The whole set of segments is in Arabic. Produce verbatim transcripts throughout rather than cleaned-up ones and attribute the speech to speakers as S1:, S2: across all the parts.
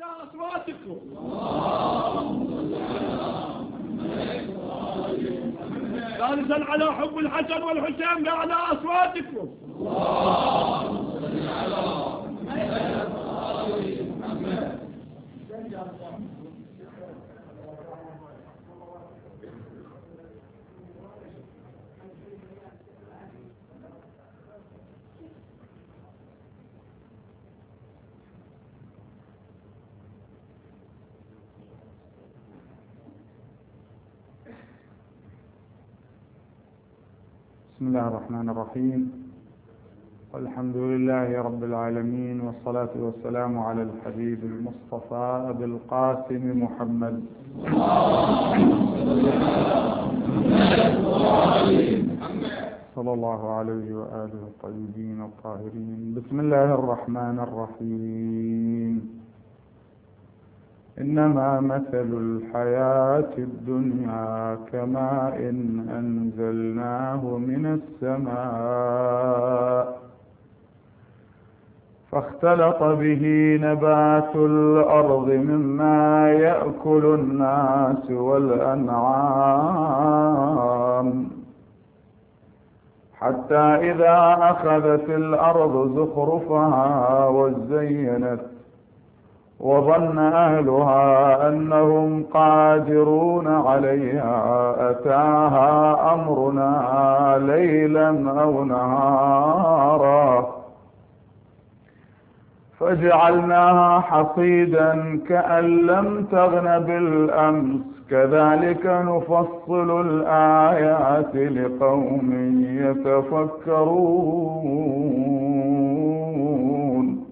S1: بأعلى أصواتكم. ثالثا على حب الحسن والحسين بأعلى أصواتكم.
S2: بسم الله الرحمن الرحيم، والحمد لله رب العالمين، والصلاة والسلام على الحبيب المصطفى أبي القاسم محمد صلى الله عليه وآله الطيبين الطاهرين. بسم الله الرحمن الرحيم. إنما مثل الحياة الدنيا كماء أنزلناه من السماء فاختلط به نبات الأرض مما يأكل الناس والأنعام حتى إذا أخذت الأرض زخرفها وزينت وظن أهلها أنهم قادرون عليها أتاها أمرنا ليلا أو نهارا فجعلناها حصيدا كأن لم تغن بالأمس كذلك نفصل الآيات لقوم يتفكرون.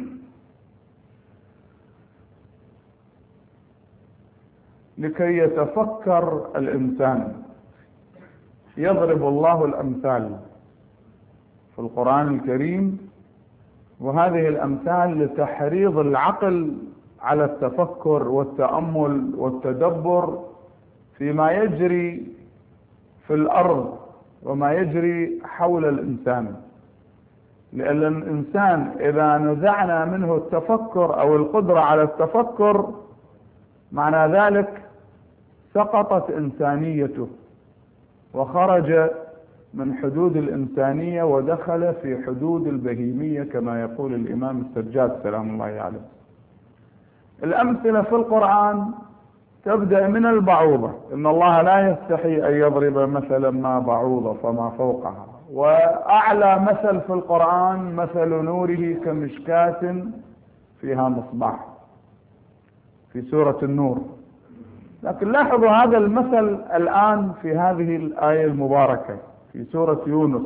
S2: لكي يتفكر الإنسان يضرب الله الأمثال في القرآن الكريم، وهذه الأمثال لتحريض العقل على التفكر والتأمل والتدبر فيما يجري في الأرض وما يجري حول الإنسان، لأن الإنسان إذا نزعنا منه التفكر أو القدرة على التفكر معنى ذلك سقطت إنسانيته وخرج من حدود الإنسانية ودخل في حدود البهيمية كما يقول الإمام السجاد سلام الله عليه. الأمثلة في القرآن تبدأ من البعوضة، إن الله لا يستحي أن يضرب مثلا ما بعوضة فما فوقها، وأعلى مثل في القرآن مثل نوره كمشكاة فيها مصباح في سورة النور. لكن لاحظوا هذا المثل الآن في هذه الآية المباركة في سورة يونس،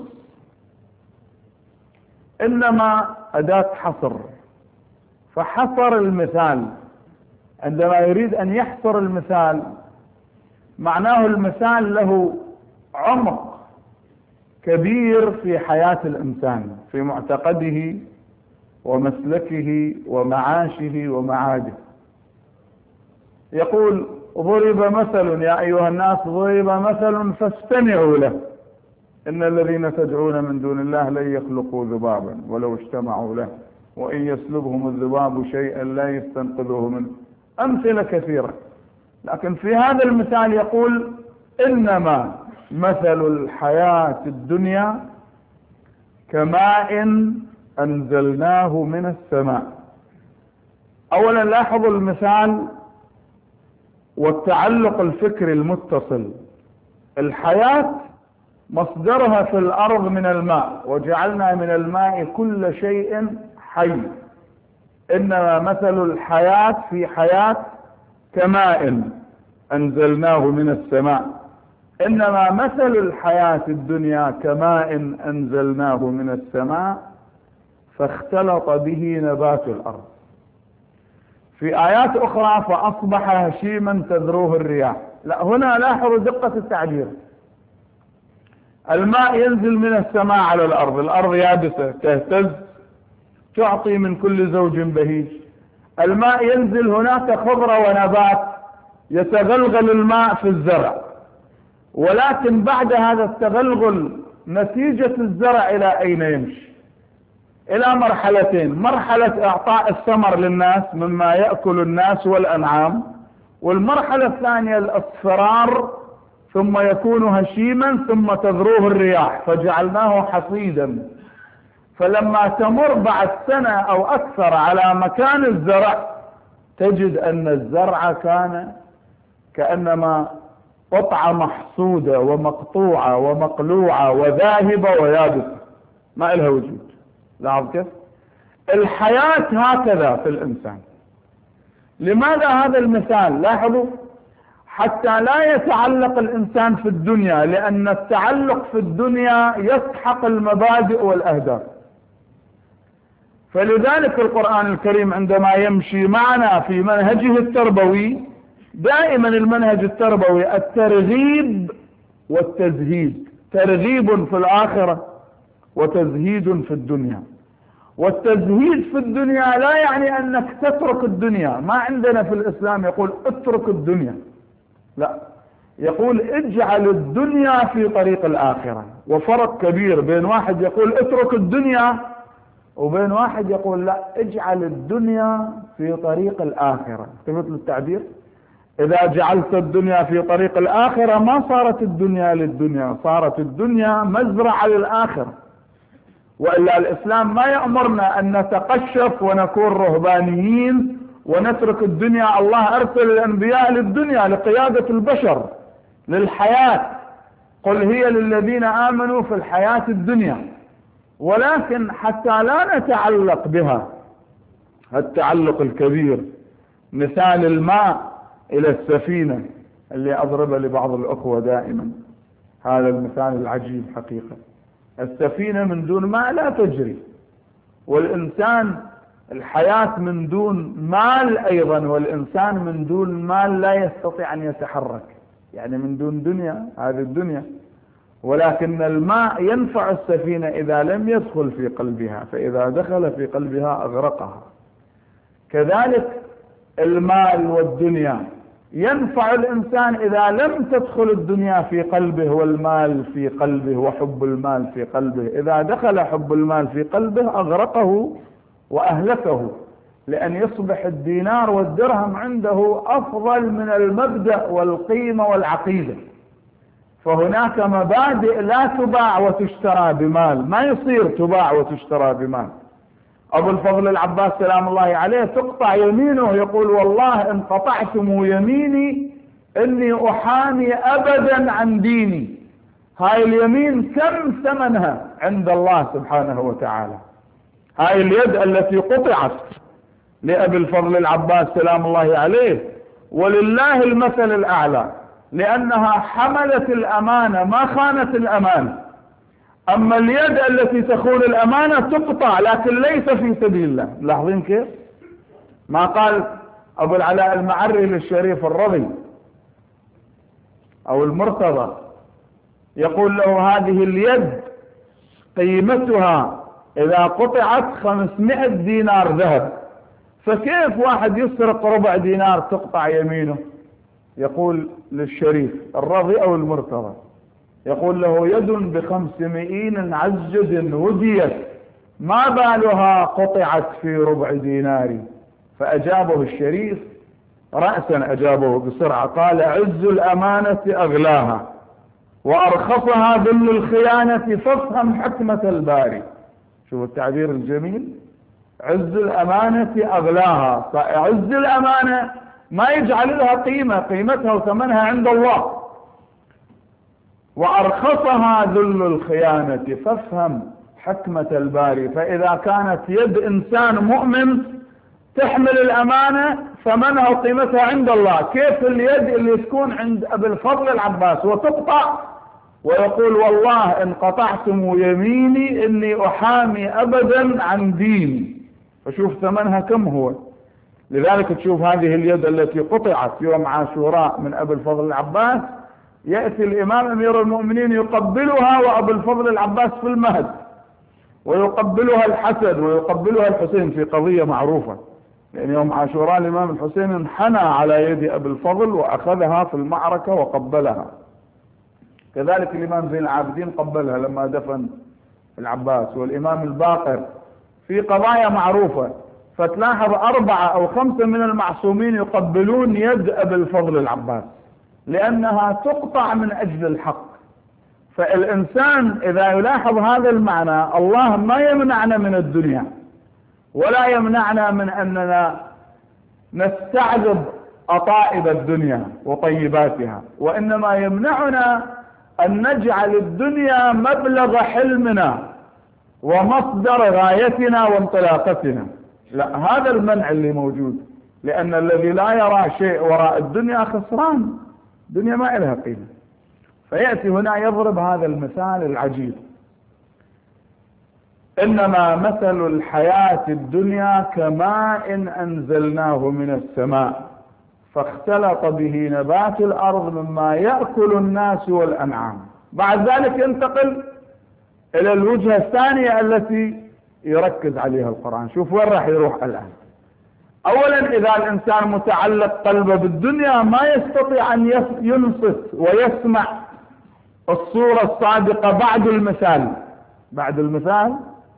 S2: إنما أداة حصر، فحصر المثال. عندما يريد أن يحصر المثال معناه المثال له عمق كبير في حياة الإنسان، في معتقده ومسلكه ومعاشه ومعاده. يقول ضرب مثل يا أيها الناس ضرب مثل فاستمعوا له إن الذين تدعون من دون الله لن يخلقوا ذبابا ولو اجتمعوا له وإن يسلبهم الذباب شيئا لا يستنقذوه منه. أمثلة كثيرة، لكن في هذا المثال يقول إنما مثل الحياة الدنيا كماء أنزلناه من السماء. أولا لاحظوا المثال والتعلق الفكري المتصل. الحياة مصدرها في الأرض من الماء، وجعلنا من الماء كل شيء حي. إنما مثل الحياة في حياة كماء أنزلناه من السماء. إنما مثل الحياة الدنيا كماء أنزلناه من السماء فاختلط به نبات الأرض. في آيات أخرى فأصبح هشيما تذروه الرياح. لا، هنا لاحظوا دقة التعبير. الماء ينزل من السماء على الأرض، الأرض يابسة تهتز تعطي من كل زوج بهيج. الماء ينزل، هناك خضرة ونبات يتغلغل الماء في الزرع، ولكن بعد هذا التغلغل نتيجة الزرع إلى أين يمشي؟ إلى مرحلتين: مرحلة إعطاء الثمر للناس مما يأكل الناس والأنعام، والمرحلة الثانية الأصفرار ثم يكون هشيما ثم تذروه الرياح فجعلناه حصيدا. فلما تمر بعد سنة أو أكثر على مكان الزرع تجد أن الزرع كان كأنما قطعة محصودة ومقطوعة ومقلوعة وذاهبة ويابسة ما إلها وجود. لاحظ كيف الحياة هكذا في الإنسان. لماذا هذا المثال؟ لاحظوا، حتى لا يتعلق الإنسان في الدنيا، لأن التعلق في الدنيا يسحق المبادئ والأهداف. فلذلك القرآن الكريم عندما يمشي معنا في منهجه التربوي، دائما المنهج التربوي الترغيب والتزهيد، ترغيب في الآخرة وتزهيد في الدنيا. والتزهيد في الدنيا لا يعني أنك تترك الدنيا، ما عندنا في الإسلام يقول اترك الدنيا، لا، يقول اجعل الدنيا في طريق الآخرة. وفرق كبير بين واحد يقول اترك الدنيا وبين واحد يقول لا، اجعل الدنيا في طريق الآخرة. تفهمت التعبير؟ إذا جعلت الدنيا في طريق الآخرة ما صارت الدنيا للدنيا، صارت الدنيا مزرعة للآخرة. وإلا الإسلام ما يأمرنا أن نتقشف ونكون رهبانيين ونترك الدنيا. الله أرسل الأنبياء للدنيا لقيادة البشر للحياة، قل هي للذين آمنوا في الحياة الدنيا، ولكن حتى لا نتعلق بها التعلق الكبير. مثال الماء إلى السفينة اللي أضربه لبعض الأخوة دائما، هذا المثال العجيب حقيقة. السفينة من دون ماء لا تجري، والإنسان الحياة من دون مال أيضا، والإنسان من دون مال لا يستطيع أن يتحرك، يعني من دون دنيا، هذه الدنيا. ولكن الماء ينفع السفينة إذا لم يدخل في قلبها، فإذا دخل في قلبها أغرقها. كذلك المال والدنيا ينفع الإنسان إذا لم تدخل الدنيا في قلبه والمال في قلبه وحب المال في قلبه. إذا دخل حب المال في قلبه أغرقه وأهلكه، لأن يصبح الدينار والدرهم عنده أفضل من المبدأ والقيمة والعقيدة. فهناك مبادئ لا تباع وتشترى بمال، ما يصير تباع وتشترى بمال. أبو الفضل العباس سلام الله عليه تقطع يمينه يقول والله إن قطعتم يميني إني أحامي أبدا عن ديني. هاي اليمين كم ثمنها عند الله سبحانه وتعالى؟ هاي اليد التي قطعت لأبي الفضل العباس سلام الله عليه، ولله المثل الأعلى، لأنها حملت الأمانة ما خانت الأمانة. أما اليد التي تخون الأمانة تقطع لكن ليس في سبيل الله. لاحظين كيف؟ ما قال أبو العلاء المعري للشريف الرضي أو المرتضى، يقول له هذه اليد قيمتها إذا قطعت خمسمائة دينار ذهب، فكيف واحد يسرق ربع دينار تقطع يمينه؟ يقول للشريف الرضي أو المرتضى، يقول له يد بخمسمائين عزج وديت ما بالها قطعت في ربع دينار. فأجابه الشريف رأسا، أجابه بسرعة، قال عز الأمانة أغلاها وأرخصها ذل الخيانة فافهم حكمة الباري. شوف التعبير الجميل، عز الأمانة أغلاها. عز الأمانة ما يجعل لها قيمة، قيمتها وثمنها عند الله. وأرخصها ذل الخيانة فافهم حكمة الباري. فإذا كانت يد إنسان مؤمن تحمل الأمانة ثمنها وقيمتها عند الله، كيف اليد اللي تكون عند أبي الفضل العباس وتقطع ويقول والله إن قطعتم يميني إني أحامي أبدا عن ديني؟ فشوف ثمنها كم هو. لذلك تشوف هذه اليد التي قطعت يوم عاشوراء من أبي الفضل العباس، يأتي الإمام أمير المؤمنين يقبلها وأبو الفضل العباس في المهد، ويقبلها الحسن ويقبلها الحسين في قضية معروفة، لأن يوم عاشوراء الإمام الحسين انحنى على يد أبي الفضل وأخذها في المعركة وقبلها. كذلك الإمام زين العابدين قبلها لما دفن العباس، والإمام الباقر في قضايا معروفة، فتلاحظ أربعة أو خمسة من المعصومين يقبلون يد أبي الفضل العباس لأنها تقطع من أجل الحق. فالإنسان إذا يلاحظ هذا المعنى، الله ما يمنعنا من الدنيا ولا يمنعنا من أننا نستعذب أطائب الدنيا وطيباتها، وإنما يمنعنا أن نجعل الدنيا مبلغ حلمنا ومصدر غايتنا وانطلاقتنا. لا، هذا المنع اللي موجود، لأن الذي لا يرى شيء وراء الدنيا خسران، الدنيا ما لها قيمة. فيأتي هنا يضرب هذا المثال العجيب: إنما مثل الحياة الدنيا كماء أنزلناه من السماء فاختلط به نبات الأرض مما يأكل الناس والأنعام. بعد ذلك ينتقل إلى الوجهة الثانية التي يركز عليها القرآن. شوف وين راح يروح الآن. أولا، إذا الإنسان متعلق قلبه بالدنيا ما يستطيع أن ينصت ويسمع الصورة الصادقة بعد المثال. بعد المثال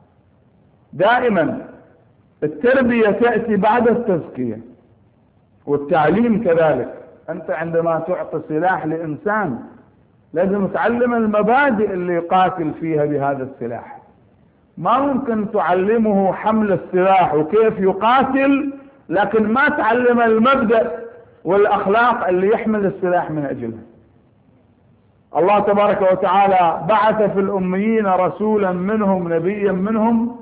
S2: دائما التربية تأتي بعد التزكية، والتعليم كذلك. أنت عندما تعطي سلاح لإنسان لازم تعلم المبادئ اللي يقاتل فيها بهذا السلاح. ما ممكن تعلمه حمل السلاح وكيف يقاتل لكن ما تعلم المبدأ والأخلاق اللي يحمل السلاح من أجلها. الله تبارك وتعالى بعث في الأميين رسولا منهم نبيا منهم.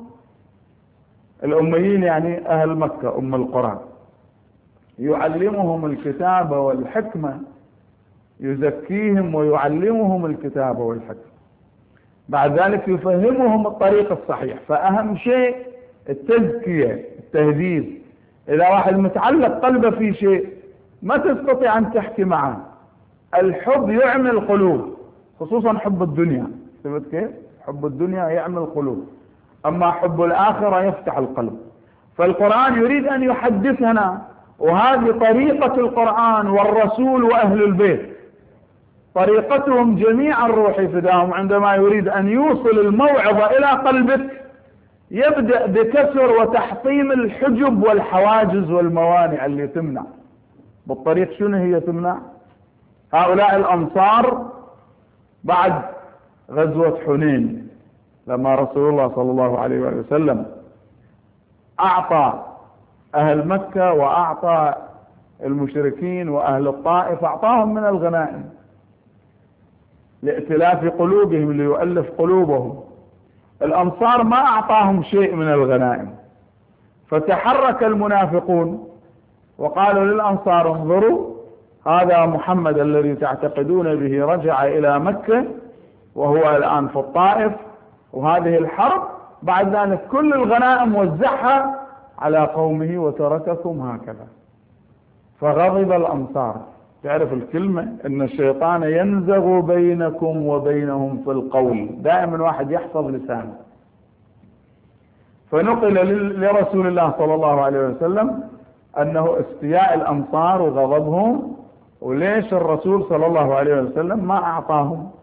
S2: الأميين يعني أهل مكة أم القرى، يعلمهم الكتاب والحكمة، يزكيهم ويعلمهم الكتاب والحكمة. بعد ذلك يفهمهم الطريق الصحيح. فأهم شيء التزكية، التهذيب. إذا واحد متعلق قلبه في شيء ما تستطيع أن تحكي معه. الحب يعمي القلوب، خصوصا حب الدنيا. شفت كيف؟ حب الدنيا يعمي القلوب، أما حب الآخرة يفتح القلب. فالقرآن يريد أن يحدثنا، وهذه طريقة القرآن والرسول وأهل البيت، طريقتهم جميعا روحي فداهم. عندما يريد أن يوصل الموعظة إلى قلبك يبدأ بكسر وتحطيم الحجب والحواجز والموانع اللي تمنع. بالطريق شنو هي تمنع؟ هؤلاء الأنصار بعد غزوة حنين لما رسول الله صلى الله عليه وسلم أعطى أهل مكة وأعطى المشركين وأهل الطائف، أعطاهم من الغنائم لائتلاف قلوبهم، ليؤلف قلوبهم. الأنصار ما أعطاهم شيء من الغنائم، فتحرك المنافقون وقالوا للأنصار: انظروا، هذا محمد الذي تعتقدون به رجع إلى مكة وهو الآن في الطائف، وهذه الحرب. بعد ذلك كل الغنائم وزعها على قومه وترككم هكذا. فغضب الأنصار. تعرف الكلمة ان الشيطان ينزغ بينكم وبينهم في القول، دائما واحد يحفظ لسانه. فنقل لرسول الله صلى الله عليه وسلم انه استياء الانصار وغضبهم، وليش الرسول صلى الله عليه وسلم ما اعطاهم.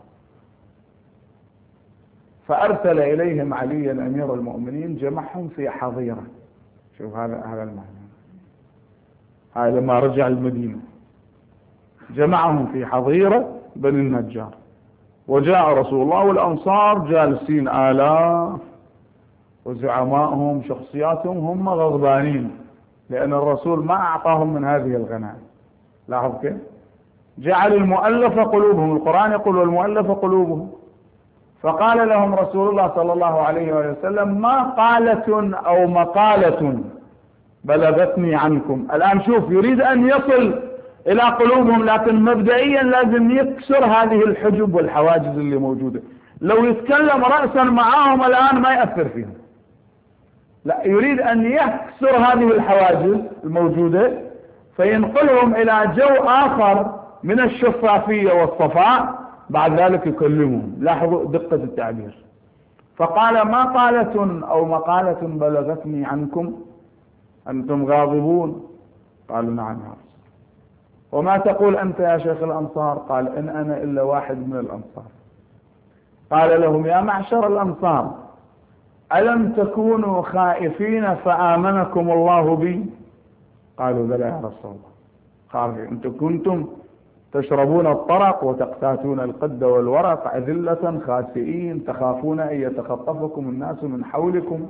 S2: فارسل اليهم عليا امير المؤمنين، جمعهم في حظيرة. شوف هذا هذا المعنى. هذا لما رجع المدينة جمعهم في حظيرة بني النجار، وجاء رسول الله والأنصار جالسين آلاف، وزعمائهم شخصياتهم هم غضبانين لأن الرسول ما أعطاهم من هذه الغنائم. لاحظ كيف؟ جعل المؤلف قلوبهم، القرآن يقول والمؤلف قلوبهم. فقال لهم رسول الله صلى الله عليه وسلم: ما قالة أو مقالة بلغتني عنكم. الآن شوف، يريد أن يصل إلى قلوبهم، لكن مبدئيا لازم يكسر هذه الحجب والحواجز اللي موجودة. لو يتكلم رأسا معاهم الآن ما يأثر فيهم، لا، يريد أن يكسر هذه الحواجز الموجودة فينقلهم إلى جو آخر من الشفافية والصفاء. بعد ذلك يكلمهم. لاحظوا دقة التعبير. فقال: ما قالة أو مقالة بلغتني عنكم أنتم غاضبون؟ قالوا: نعم يا رسول. وما تقول أنت يا شيخ الأنصار؟ قال: إن أنا إلا واحد من الأنصار. قال لهم: يا معشر الأنصار، ألم تكونوا خائفين فآمنكم الله بي؟ قالوا بلى يا رسول الله. قال أنتم كنتم تشربون الطرق وتقتاتون القد والورق أذلة خاسئين تخافون أن يتخطفكم الناس من حولكم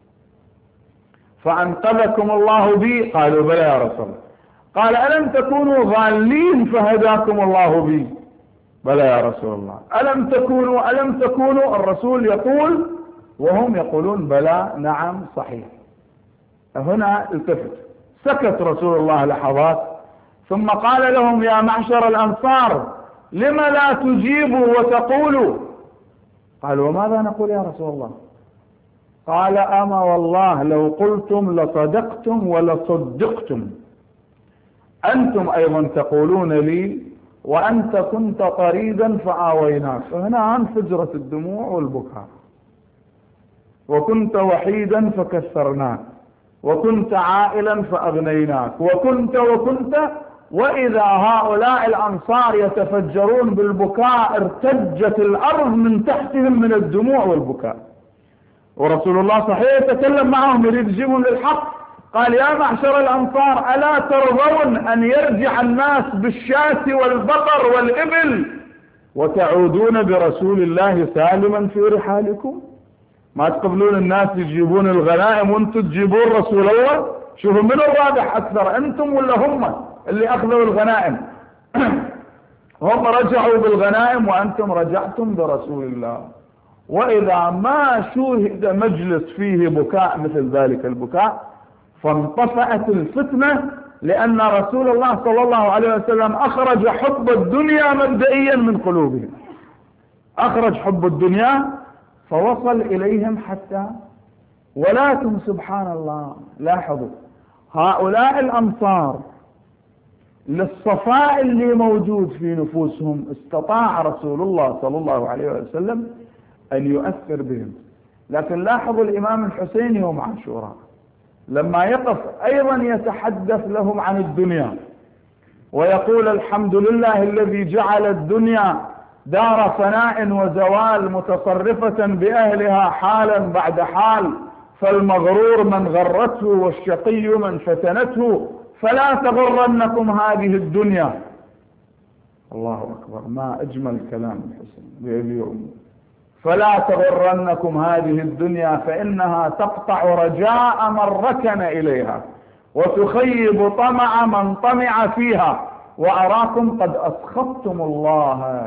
S2: فأنقذكم الله بي؟ قالوا بلى يا رسول الله. قال ألم تكونوا ضالين فهداكم الله بي؟ بلى يا رسول الله. ألم تكونوا ألم تكونوا الرسول يقول وهم يقولون بلى نعم صحيح. هنا التفت، سكت رسول الله لحظات ثم قال لهم يا معشر الأنصار لم لا تجيبوا وتقولوا؟ قالوا وماذا نقول يا رسول الله؟ قال أما والله لو قلتم لصدقتم ولصدقتم. أنتم أيضا تقولون لي وأنت كنت طريدا فآويناك. فهنا انفجرت الدموع والبكاء. وكنت وحيدا فكسرناك وكنت عائلا فأغنيناك وكنت وكنت وإذا هؤلاء الأنصار يتفجرون بالبكاء ارتجت الأرض من تحتهم من الدموع والبكاء. ورسول الله صحيح يتكلم معهم يريد يجيبهم للحق. قال يا معشر الأنصار ألا ترضون أن يرجع الناس بالشاة والبقر والإبل وتعودون برسول الله سالما في رحالكم؟ ما تقبلون الناس يجيبون الغنائم وانتم تجيبون رسول الله؟ شوفوا من الرابح أكثر أنتم ولا هم اللي أخذوا الغنائم؟ هم رجعوا بالغنائم وأنتم رجعتم برسول الله. وإذا ما شوهد مجلس فيه بكاء مثل ذلك البكاء فانطفأت الفتنة، لأن رسول الله صلى الله عليه وسلم أخرج حب الدنيا مبدئيا من قلوبهم، أخرج حب الدنيا فوصل إليهم حتى. ولكن سبحان الله لاحظوا هؤلاء الأنصار للصفاء اللي موجود في نفوسهم استطاع رسول الله صلى الله عليه وسلم أن يؤثر بهم. لكن لاحظوا الإمام الحسين يوم عاشوراء لما يقف أيضا يتحدث لهم عن الدنيا ويقول الحمد لله الذي جعل الدنيا دار فناء وزوال متصرفة بأهلها حالا بعد حال، فالمغرور من غرته والشقي من فتنته، فلا تغرنكم هذه الدنيا. الله أكبر، ما أجمل كلام الحسين بأبي وأمي. فلا تغرنكم هذه الدنيا فإنها تقطع رجاء من ركن إليها وتخيب طمع من طمع فيها، وأراكم قد أسخطتم الله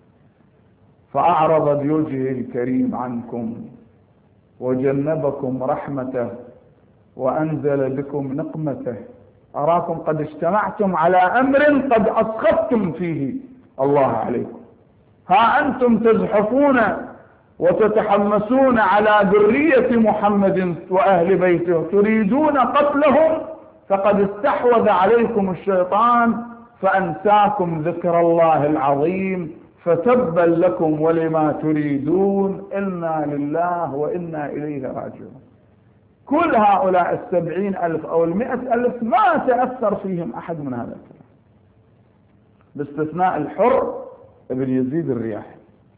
S2: فأعرض بوجهه الكريم عنكم وجنبكم رحمته وأنزل بكم نقمته. أراكم قد اجتمعتم على أمر قد أسخطتم فيه الله عليكم. ها أنتم تزحفون وتتحمسون على ذرية محمد وأهل بيته تريدون قتلهم، فقد استحوذ عليكم الشيطان فأنساكم ذكر الله العظيم، فتبا لكم ولما تريدون، إنا لله وإنا إليه راجعون. كل هؤلاء السبعين ألف أو المئة ألف ما تأثر فيهم أحد من هذا الكلام باستثناء الحر ابن يزيد الرياحي.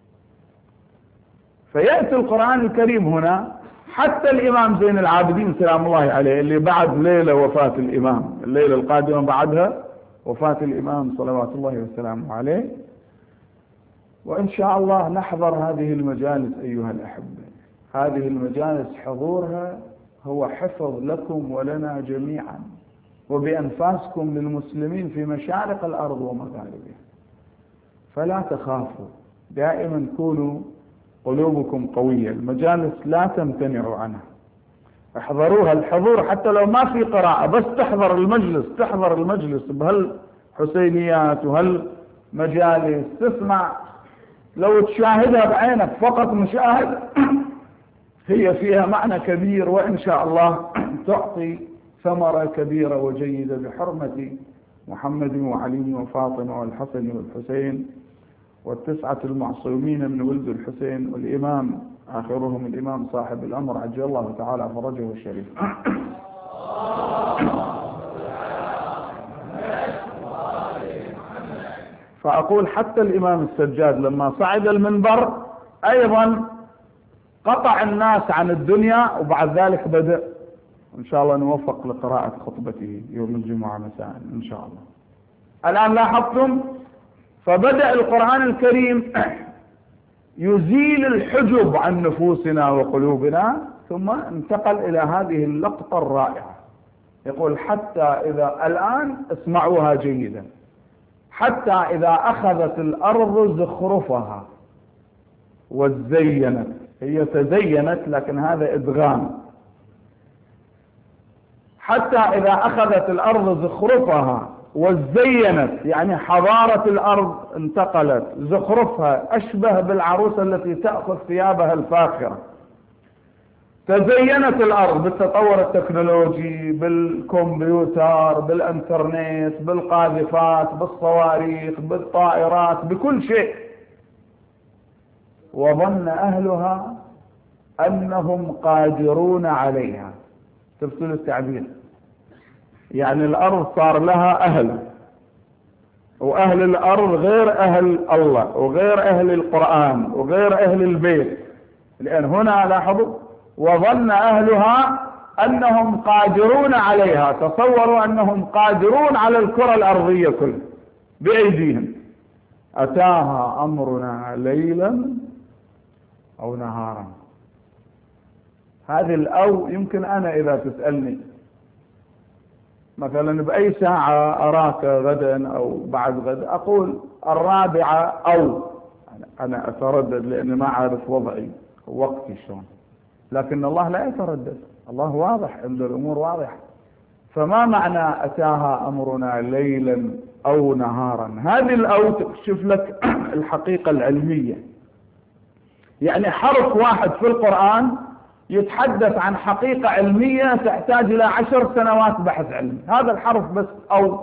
S2: فيأتي القرآن الكريم هنا حتى الإمام زين العابدين سلام الله عليه اللي بعد ليلة وفاة الإمام، الليلة القادمة بعدها وفاة الإمام صلوات الله وسلامه عليه. وإن شاء الله نحضر هذه المجالس أيها الأحبة. هذه المجالس حضورها هو حفظ لكم ولنا جميعا وبأنفاسكم للمسلمين في مشارق الأرض ومغاربها. فلا تخافوا، دائما كونوا قلوبكم قوية. المجالس لا تمتنعوا عنها، احضروها. الحضور حتى لو ما في قراءة بس تحضر المجلس، تحضر المجلس بهالحسينيات وهالمجالس، تسمع. لو تشاهدها بعينك فقط مشاهد هي فيها معنى كبير، وإن شاء الله تعطي ثمرة كبيرة وجيدة بحرمة محمد وعلي وفاطمة والحسن والحسين والتسعة المعصومين من ولد الحسين، والإمام آخرهم الإمام صاحب الأمر عجل الله تعالى فرجه الشريف. فأقول حتى الإمام السجاد لما صعد المنبر أيضا قطع الناس عن الدنيا، وبعد ذلك بدأ. إن شاء الله نوفق لقراءة خطبته يوم الجمعة مساء إن شاء الله. الآن لاحظتم، فبدأ القرآن الكريم يزيل الحجب عن نفوسنا وقلوبنا، ثم انتقل إلى هذه اللقطة الرائعة. يقول حتى إذا، الآن اسمعوها جيدا، حتى إذا أخذت الأرض زخرفها وزينت، هي تزينت لكن هذا إدغام. حتى إذا أخذت الأرض زخرفها وزينت، يعني حضارة الأرض انتقلت، زخرفها أشبه بالعروسة التي تأخذ ثيابها الفاخرة. تزينت الأرض بالتطور التكنولوجي، بالكمبيوتر، بالإنترنت، بالقاذفات، بالصواريخ، بالطائرات، بكل شيء. وظن أهلها أنهم قادرون عليها. تفصيل التعبير، يعني الأرض صار لها أهل، وأهل الأرض غير أهل الله وغير أهل القرآن وغير أهل البيت. لأن هنا لاحظوا، وظن أهلها أنهم قادرون عليها، تصوروا أنهم قادرون على الكرة الأرضية كلها بأيديهم. أتاها أمرنا ليلا أو نهارا. هذه الأو يمكن أنا إذا تسألني مثلا بأي ساعة أراك غدا أو بعد غد، أقول الرابعة أو، أنا أتردد لأني ما أعرف وضعي ووقتي شلون. لكن الله لا يتردد، الله واضح، عند الأمور واضحة. فما معنى أتاها أمرنا ليلا أو نهارا؟ هذه الأو تكشف لك الحقيقة العلمية. يعني حرف واحد في القرآن يتحدث عن حقيقة علمية تحتاج إلى عشر سنوات بحث علمي. هذا الحرف بس أو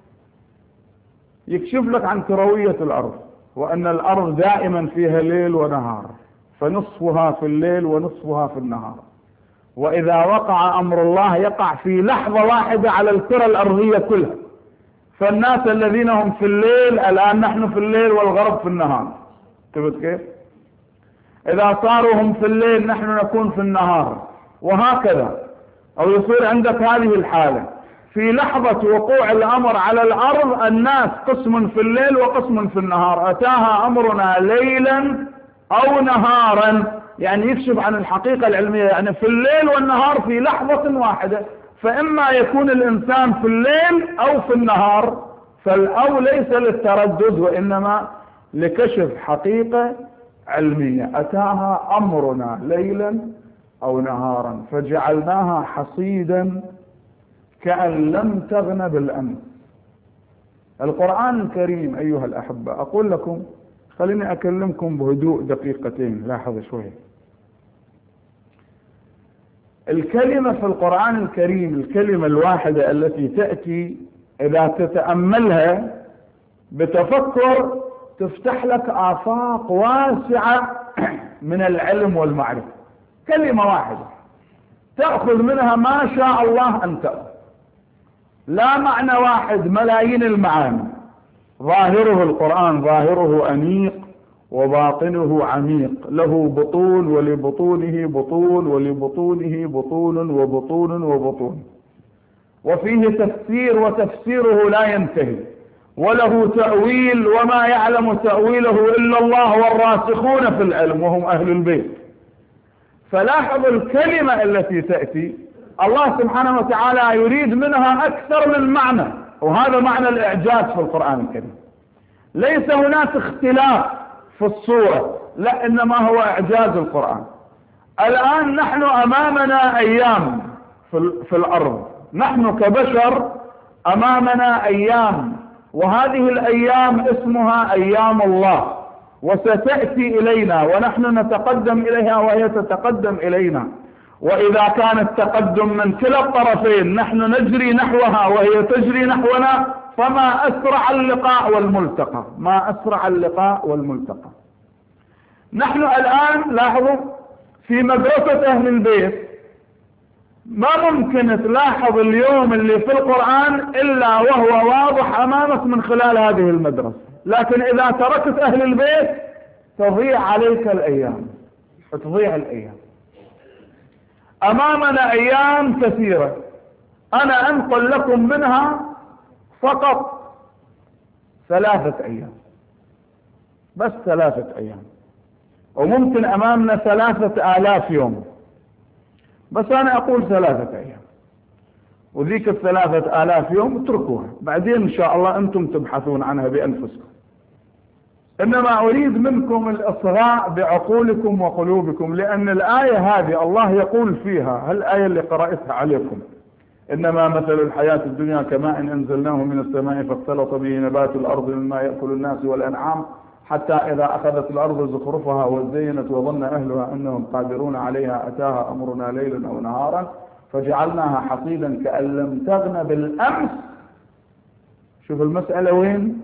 S2: يكشف لك عن كروية الأرض، وأن الأرض دائما فيها ليل ونهار، فنصفها في الليل ونصفها في النهار. وإذا وقع أمر الله يقع في لحظة واحدة على الكرة الأرضية كلها. فالناس الذين هم في الليل، الآن نحن في الليل والغرب في النهار. تبت كيف؟ إذا صاروا هم في الليل نحن نكون في النهار، وهكذا. أو يصير عندك هذه الحالة في لحظة وقوع الأمر على الأرض، الناس قسم في الليل وقسم في النهار. أتاها أمرنا ليلا أو نهارا، يعني يكشف عن الحقيقة العلمية، يعني في الليل والنهار في لحظة واحدة. فإما يكون الإنسان في الليل أو في النهار. فالأو ليس للتردد، وإنما لكشف حقيقة علمية. أتاها أمرنا ليلا أو نهارا فجعلناها حصيدا كأن لم تغن بالأمس. القرآن الكريم أيها الأحبة، أقول لكم، خليني أكلمكم بهدوء دقيقتين، لاحظ شوية. الكلمة في القرآن الكريم، الكلمة الواحدة التي تأتي إذا تتأملها بتفكر تفتح لك آفاق واسعة من العلم والمعرفة. كلمة واحدة تأخذ منها ما شاء الله أن تأخذ، لا معنى واحد، ملايين المعاني. ظاهره القرآن ظاهره أنيق وباطنه عميق، له بطون ولبطونه بطون ولبطونه بطون وبطون وبطون، وفيه تفسير وتفسيره لا ينتهي، وله تأويل وما يعلم تأويله إلا الله والراسخون في العلم وهم أهل البيت. فلاحظ الكلمة التي تأتي، الله سبحانه وتعالى يريد منها أكثر من معنى، وهذا معنى الإعجاز في القرآن الكريم. ليس هناك اختلاف في الصورة، لا، إنما هو إعجاز القرآن. الآن نحن أمامنا أيام في الأرض، نحن كبشر أمامنا أيام، وهذه الأيام اسمها أيام الله، وستأتي إلينا ونحن نتقدم إليها وهي تتقدم إلينا. وإذا كان التقدم من كلا الطرفين، نحن نجري نحوها وهي تجري نحونا، فما أسرع اللقاء والملتقى، ما أسرع اللقاء والملتقى. نحن الآن لاحظوا في مدرسة أهل البيت، ما ممكن تلاحظ اليوم اللي في القرآن إلا وهو واضح أمامك من خلال هذه المدرسة. لكن إذا تركت أهل البيت تضيع عليك الأيام. تضيع الأيام. أمامنا أيام كثيرة، أنا أنقل لكم منها فقط ثلاثة أيام، بس ثلاثة أيام، وممكن أمامنا ثلاثة آلاف يوم، بس أنا أقول ثلاثة أيام، وذيك الثلاثة آلاف يوم اتركوها، بعدين إن شاء الله أنتم تبحثون عنها بأنفسكم. إنما أريد منكم الإصغاء بعقولكم وقلوبكم، لأن الآية هذه الله يقول فيها، هالآية اللي قرأتها عليكم، إنما مثل الحياة الدنيا كماء أنزلناه من السماء فاختلط به نبات الأرض مما يأكل الناس والأنعام حتى إذا أخذت الأرض زخرفها وزينت وظن أهلها أنهم قادرون عليها أتاها أمرنا ليلا أو نهارا فجعلناها حصيدا كأن لم تغن بالأمس. شوف المسألة وين؟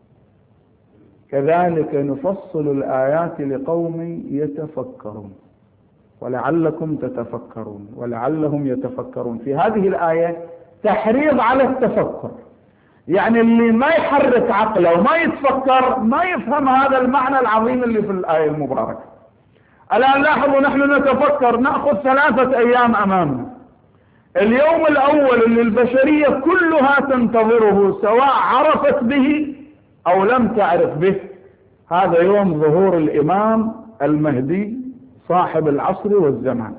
S2: كذلك نفصل الآيات لقوم يتفكرون ولعلكم تتفكرون ولعلهم يتفكرون. في هذه الآية تحريض على التفكر، يعني اللي ما يحرك عقله وما يتفكر ما يفهم هذا المعنى العظيم اللي في الآية المباركة. الآن لاحظوا، نحن نتفكر، نأخذ ثلاثة أيام أمامنا. اليوم الأول اللي البشرية كلها تنتظره سواء عرفت به أو لم تعرف به، هذا يوم ظهور الإمام المهدي صاحب العصر والزمان.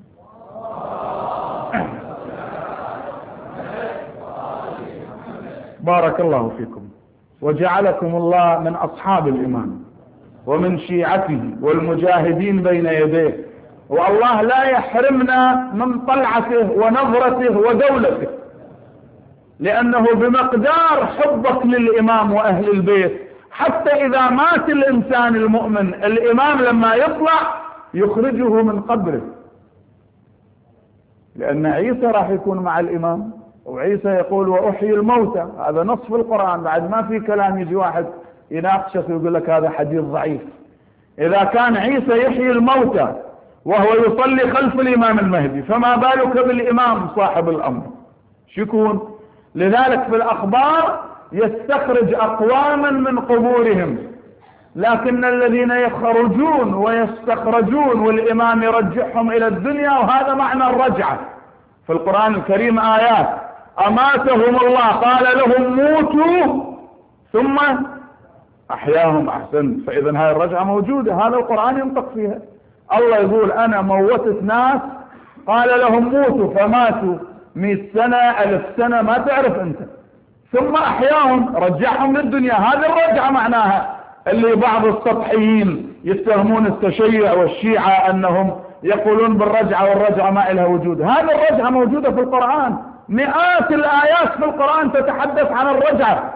S2: بارك الله فيكم وجعلكم الله من أصحاب الإمام ومن شيعته والمجاهدين بين يديه، والله لا يحرمنا من طلعته ونظرته ودولته، لأنه بمقدار حبك للإمام وأهل البيت حتى إذا مات الإنسان المؤمن الإمام لما يطلع يخرجه من قبره، لأن عيسى راح يكون مع الإمام، وعيسى يقول وأحيي الموتى، هذا نص في القرآن، بعد ما في كلام يجي واحد يناقشك ويقول لك هذا حديث ضعيف. إذا كان عيسى يحيي الموتى وهو يصلي خلف الإمام المهدي، فما بالك بالإمام صاحب الأمر شكون؟ لذلك في الأخبار يستخرج أقواما من قبورهم، لكن الذين يخرجون ويستخرجون والإمام يرجعهم إلى الدنيا، وهذا معنى الرجعة في القرآن الكريم. آيات أماتهم الله قال لهم موتوا ثم أحياهم أحسن، فإذا هذه الرجعة موجودة، هذا القرآن ينطق فيها. الله يقول أنا موتت ناس قال لهم موتوا فماتوا مئة سنة ألف سنة ما تعرف أنت، ثم أحياهم رجعهم للدنيا، هذه الرجعة معناها، اللي بعض السطحيين يتهمون التشيع والشيعة أنهم يقولون بالرجعة والرجعة ما إلها وجود، هذه الرجعة موجودة في القرآن، مئات الآيات في القرآن تتحدث عن الرجعة.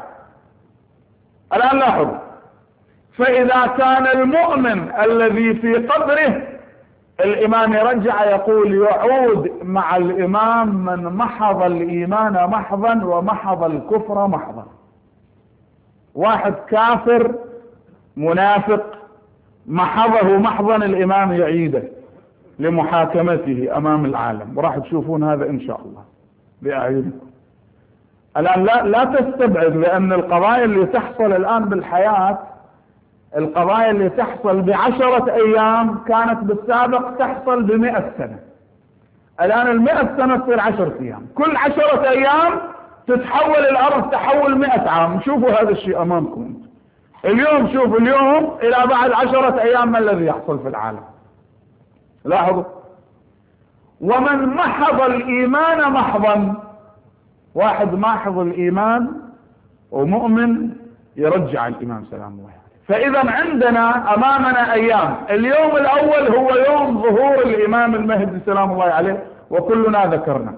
S2: الآن لاحظ، فإذا كان المؤمن الذي في قبره الإمام يرجع يقول يعود مع الإمام من محض الإيمان محضا ومحض الكفر محضا. واحد كافر منافق محضه محضا الإمام يعيده لمحاكمته أمام العالم، وراح تشوفون هذا إن شاء الله بأعينكم. الآن لا, لا تستبعد، لأن القضايا اللي تحصل الآن بالحياة القضايا اللي تحصل بعشرة أيام كانت بالسابق تحصل بمئة سنة. الآن المئة سنة تصير عشرة أيام، كل عشرة أيام تتحول الأرض تحول مئة عام. شوفوا هذا الشيء أمامكم اليوم، شوفوا اليوم إلى بعد عشرة أيام ما الذي يحصل في العالم. لاحظوا، ومن محض الإيمان محضا، واحد محض الإيمان ومؤمن يرجع الإمام سلام الله عليه. فإذا عندنا أمامنا أيام، اليوم الأول هو يوم ظهور الإمام المهدي سلام الله عليه وكلنا ذكرنا،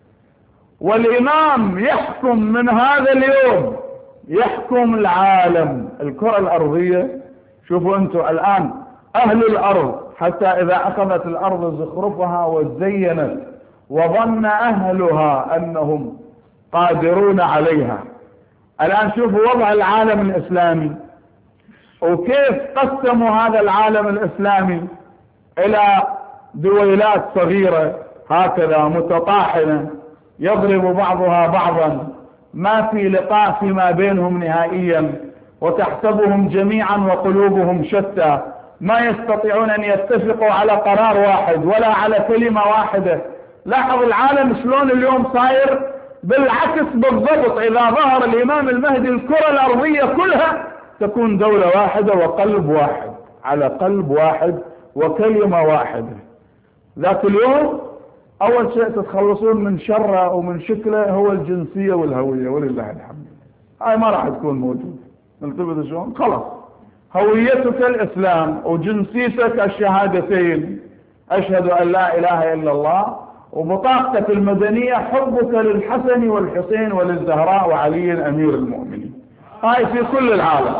S2: والإمام يحكم من هذا اليوم، يحكم العالم الكرة الأرضية. شوفوا أنتم الآن أهل الأرض حتى إذا أخذت الأرض زخرفها وزينت وظن أهلها أنهم قادرون عليها. الآن شوفوا وضع العالم الإسلامي وكيف قسموا هذا العالم الإسلامي إلى دويلات صغيرة هكذا متطاحنة يضرب بعضها بعضا، ما في لقاء فيما بينهم نهائيا، وتحسبهم جميعا وقلوبهم شتى، ما يستطيعون أن يتفقوا على قرار واحد ولا على كلمة واحدة. لاحظ العالم شلون اليوم صاير بالعكس بالضبط. إذا ظهر الإمام المهدي الكرة الأرضية كلها تكون دولة واحدة وقلب واحد على قلب واحد وكلمة واحدة. ذاك اليوم أول شيء تتخلصون من شره ومن شكله هو الجنسية والهوية، ولله الحمد. هاي ما راح تكون موجودة. نلتفت شلون؟ خلاص هويتك الإسلام وجنسيتك الشهادتين، أشهد أن لا إله إلا الله، وبطاقتك المدنية حبك للحسن والحسين وللزهراء وعلي أمير المؤمنين. هاي في كل العالم.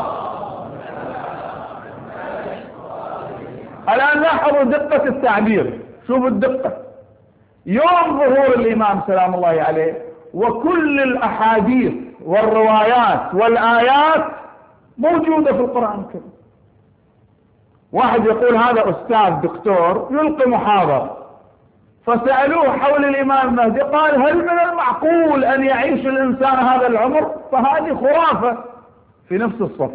S2: الآن لاحظوا دقة التعبير، شوفوا الدقة. يوم ظهور الإمام سلام الله عليه وكل الأحاديث والروايات والآيات موجودة في القرآن الكريم. واحد يقول هذا أستاذ دكتور يلقي محاضرة، فسألوه حول الإمام المهدي قال هل من المعقول أن يعيش الإنسان هذا العمر؟ فهذه خرافة. في نفس الصف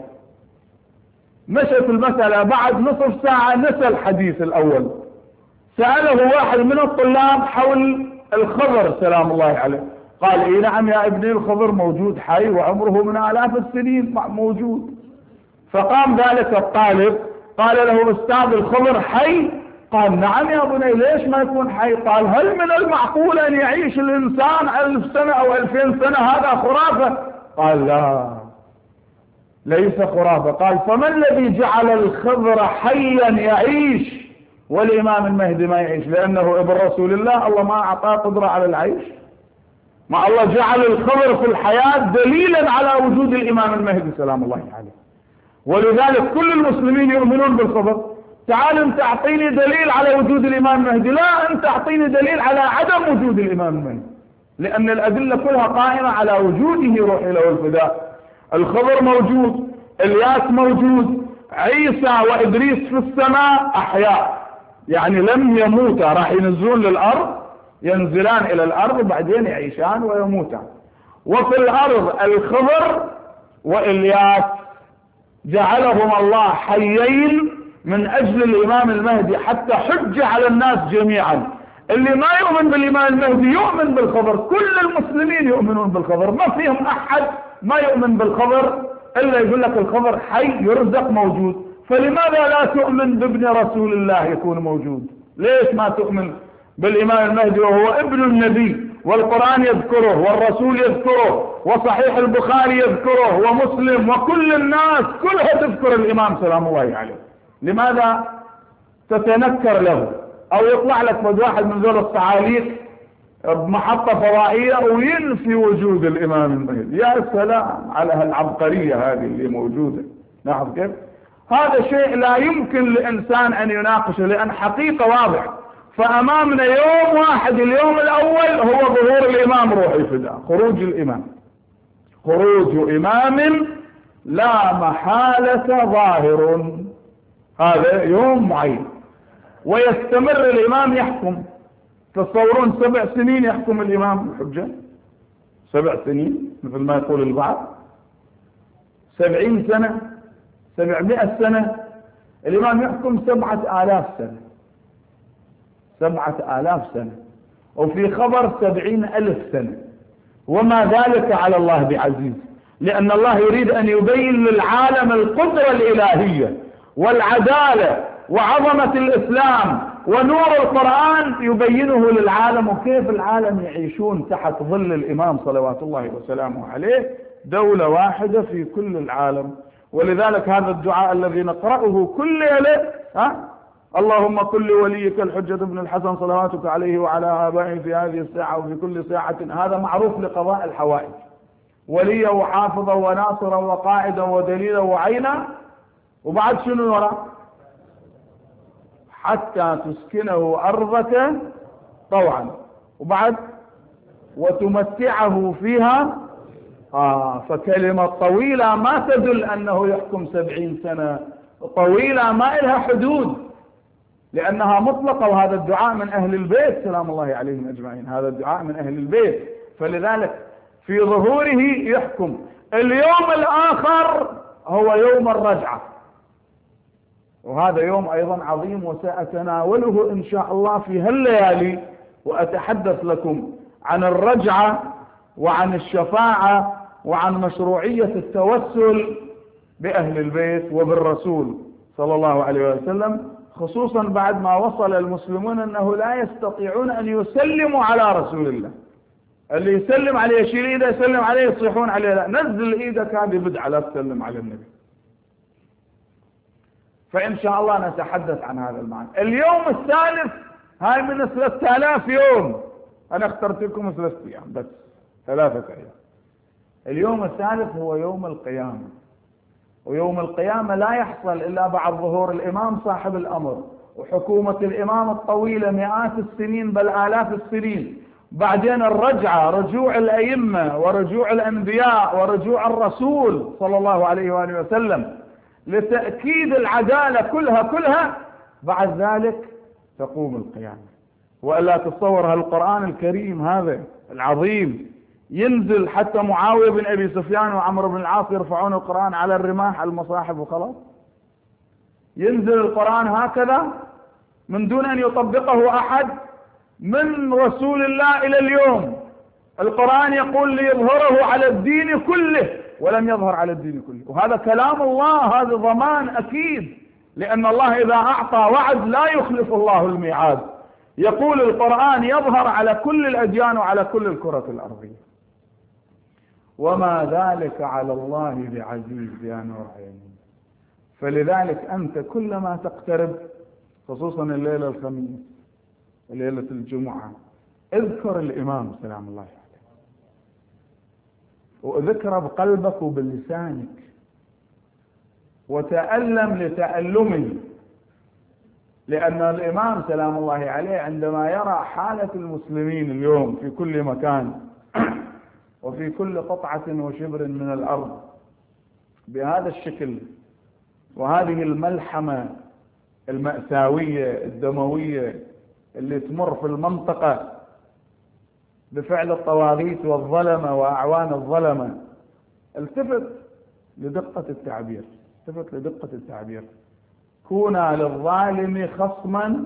S2: مشت المسألة، بعد نصف ساعة نسى الحديث الأول. سأله واحد من الطلاب حول الخضر سلام الله عليه، قال إيه نعم يا ابني الخضر موجود حي وعمره من آلاف السنين موجود. فقام ذلك الطالب قال له أستاذ الخضر حي؟ قال نعم يا بني ليش ما يكون حي؟ قال هل من المعقول أن يعيش الإنسان ألف سنة أو ألفين سنة؟ هذا خرافة. قال لا ليس خرافة. قال فما الذي جعل الخضر حيا يعيش والإمام المهدي ما يعيش؟ لأنه ابن رسول الله، الله ما أعطاه قدرة على العيش. ما الله جعل الخضر في الحياة دليلا على وجود الإمام المهدي سلام الله عليه. ولذلك كل المسلمين يؤمنون بالخضر. تعال انت اعطيني دليل على وجود الإمام المهدي، لا انت اعطيني دليل على عدم وجود الإمام المهدي، لأن الأدلة كلها قائمة على وجوده روحي له الفداء. الخضر موجود، الياس موجود، عيسى وإدريس في السماء أحياء، يعني لم يموتا، راح ينزلون للأرض، ينزلان إلى الأرض وبعدين يعيشان ويموتان. وفي الأرض الخضر وإلياس جعلهم الله حيين من أجل الإمام المهدي حتى حج على الناس جميعا. اللي ما يؤمن بالإمام المهدي يؤمن بالخضر. كل المسلمين يؤمنون بالخضر، ما فيهم أحد ما يؤمن بالخضر إلا يقول لك الخضر حي يرزق موجود. فلماذا لا تؤمن بابن رسول الله يكون موجود؟ ليش ما تؤمن بالإمام المهدي وهو ابن النبي والقرآن يذكره والرسول يذكره وصحيح البخاري يذكره ومسلم وكل الناس كلها تذكر الإمام سلام الله عليه؟ لماذا تتنكر له؟ أو يطلع لك واحد من ذول الصعاليق بمحطة فضائية وينفي وجود الإمام المهدي. يا سلام على هالعبقرية هذه اللي موجودة. نعم كيف؟ هذا شيء لا يمكن لإنسان أن يناقشه، لأن حقيقة واضحة. فأمامنا يوم واحد، اليوم الأول هو ظهور الإمام روحي فداء، خروج الإمام، خروج إمام لا محالة ظاهر. هذا يوم معين ويستمر الإمام يحكم. تصورون سبع سنين يحكم الإمام الحجة، سبع سنين مثل ما يقول البعض، سبعين سنة، سبعمائة سنة. الإمام يحكم سبعة آلاف سنة، سبعة آلاف سنة، وفي خبر سبعين ألف سنة. وما ذلك على الله بعزيز، لأن الله يريد أن يبين للعالم القدرة الإلهية والعدالة وعظمة الإسلام ونور القرآن، يبينه للعالم وكيف العالم يعيشون تحت ظل الإمام صلوات الله وسلامه عليه، دولة واحدة في كل العالم. ولذلك هذا الدعاء الذي نقرأه كل ليلة، ها اللهم كن لوليك الحجة ابن الحسن صلواتك عليه وعلى آبائه في هذه الساعة وفي كل ساعة، هذا معروف لقضاء الحوائج. وليا وحافظا وناصرا وقائدا ودليلا وعينا، وبعد شنو وراء؟ حتى تسكنه أرضك طوعا، وبعد وتمتعه فيها. آه فكلمة طويلة ما تدل أنه يحكم سبعين سنة، طويلة ما إلها حدود لأنها مطلقة. وهذا الدعاء من أهل البيت سلام الله عليهم أجمعين، هذا الدعاء من أهل البيت. فلذلك في ظهوره يحكم. اليوم الآخر هو يوم الرجعة، وهذا يوم أيضا عظيم، وسأتناوله إن شاء الله في هالليالي، وأتحدث لكم عن الرجعة وعن الشفاعة وعن مشروعية التوسل بأهل البيت وبالرسول صلى الله عليه وسلم، خصوصا بعد ما وصل المسلمون أنه لا يستطيعون أن يسلموا على رسول الله. اللي يسلم عليه يشيل إيده، يسلم عليه يصيحون عليه لا، نزل إيدك هذه بدعة، لا تسلم على النبي. فإن شاء الله نتحدث عن هذا المعنى. اليوم الثالث، هاي من ثلاثة آلاف يوم، أنا اخترت لكم ثلاثة أيام بس، ثلاثة أيام. اليوم الثالث هو يوم القيامة، ويوم القيامة لا يحصل إلا بعد ظهور الإمام صاحب الأمر وحكومة الإمام الطويلة مئات السنين بل آلاف السنين، بعدين الرجعة، رجوع الأئمة ورجوع الأنبياء ورجوع الرسول صلى الله عليه وآله وسلم لتأكيد العدالة كلها كلها، بعد ذلك تقوم القيامة. وإلا تتصور هالقرآن الكريم هذا العظيم ينزل حتى معاوية بن أبي سفيان وعمر بن العاص يرفعون القرآن على الرماح على المصاحف وخلاص، ينزل القرآن هكذا من دون أن يطبقه أحد من رسول الله إلى اليوم. القرآن يقول ليظهره على الدين كله ولم يظهر على الدين كله، وهذا كلام الله، هذا ضمان أكيد، لأن الله إذا أعطى وعد لا يخلف الله الميعاد. يقول القرآن يظهر على كل الأديان وعلى كل الكرة الأرضية. وما ذلك على الله بعزيز يا نور عيني. فلذلك أنت كلما تقترب، خصوصا الليلة الخميس ليلة الجمعة، اذكر الإمام سلام الله عليه، وذكره بقلبك وبلسانك، وتألم لتألمه، لأن الإمام سلام الله عليه عندما يرى حالة المسلمين اليوم في كل مكان وفي كل قطعة وشبر من الأرض بهذا الشكل وهذه الملحمة المأساوية الدموية اللي تمر في المنطقة بفعل الطواغيت والظلمة وأعوان الظلمة، التفت لدقة التعبير، التفت لدقة التعبير، كونا للظالم خصما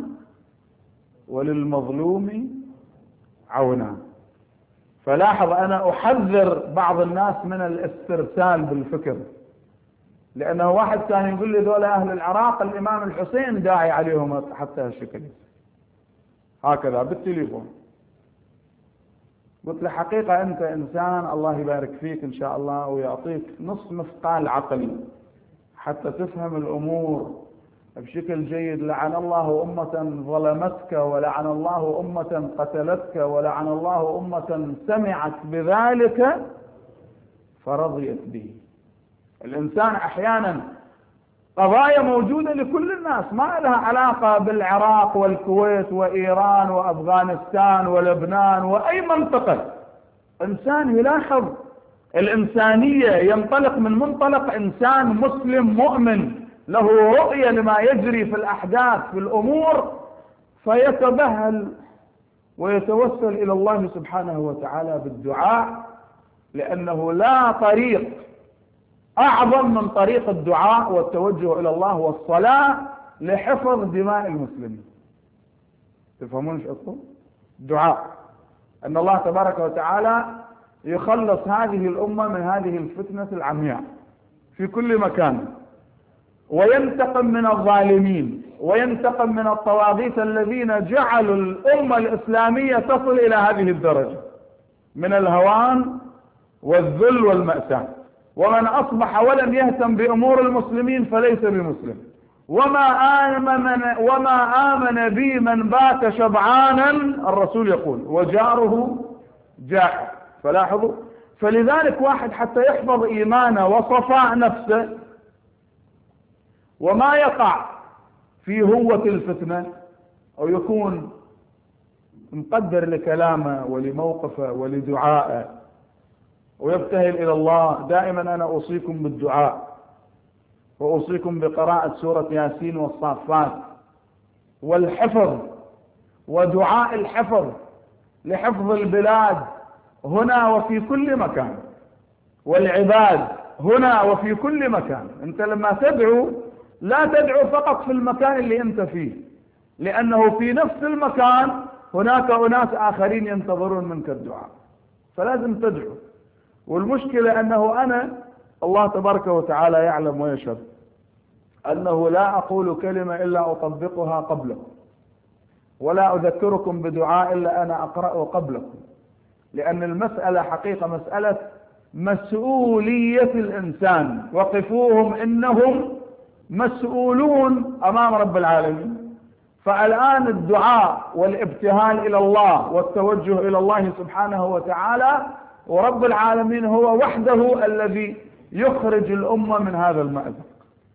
S2: وللمظلوم عونا. فلاحظ أنا أحذر بعض الناس من الاسترسال بالفكر، لأنه واحد كان يقول لي ذولا أهل العراق الإمام الحسين داعي عليهم حتى هالشكل هكذا بالتليفون. قلت له حقيقة أنت إنسان الله يبارك فيك إن شاء الله ويعطيك نصف مثقال عقل حتى تفهم الأمور بشكل جيد. لعن الله أمة ظلمتك، ولعن الله أمة قتلتك، ولعن الله أمة سمعت بذلك فرضيت به. الإنسان أحيانا قضايا موجودة لكل الناس ما لها علاقة بالعراق والكويت وإيران وأفغانستان ولبنان وأي منطقة. إنسان يلاحظ الإنسانية، ينطلق من منطلق إنسان مسلم مؤمن له رؤية لما يجري في الأحداث في الأمور، فيتبهل ويتوسل إلى الله سبحانه وتعالى بالدعاء، لأنه لا طريق أعظم من طريق الدعاء والتوجه إلى الله والصلاة لحفظ دماء المسلمين. تفهمون ايش أقول؟ دعاء أن الله تبارك وتعالى يخلص هذه الأمة من هذه الفتنة العمياء في كل مكان، وينتقم من الظالمين، وينتقم من الطواغيت الذين جعلوا الأمة الإسلامية تصل إلى هذه الدرجة من الهوان والذل والمأساة. ومن أصبح ولم يهتم بأمور المسلمين فليس بمسلم. وما آمن, وما آمن بي من بات شبعانا، الرسول يقول، وجاره جائع. فلاحظوا، فلذلك واحد حتى يحفظ إيمانه وصفاء نفسه وما يقع في هوة الفتنة، أو يكون مقدر لكلامه ولموقفه ولدعائه ويبتهل إلى الله. دائما أنا أوصيكم بالدعاء، وأوصيكم بقراءة سورة ياسين والصافات والحفظ، ودعاء الحفظ لحفظ البلاد هنا وفي كل مكان، والعباد هنا وفي كل مكان. أنت لما تدعو لا تدعو فقط في المكان اللي أنت فيه، لأنه في نفس المكان هناك أناس آخرين ينتظرون منك الدعاء، فلازم تدعو. والمشكلة أنه أنا الله تبارك وتعالى يعلم ويشهد أنه لا أقول كلمة إلا أطبقها قبلكم، ولا أذكركم بدعاء إلا أنا أقرأ قبلكم، لأن المسألة حقيقة مسألة مسؤولية الإنسان، وقفوهم إنهم مسؤولون أمام رب العالمين. فالآن الدعاء والابتهال إلى الله والتوجه إلى الله سبحانه وتعالى، ورب العالمين هو وحده الذي يخرج الأمة من هذا المأزق،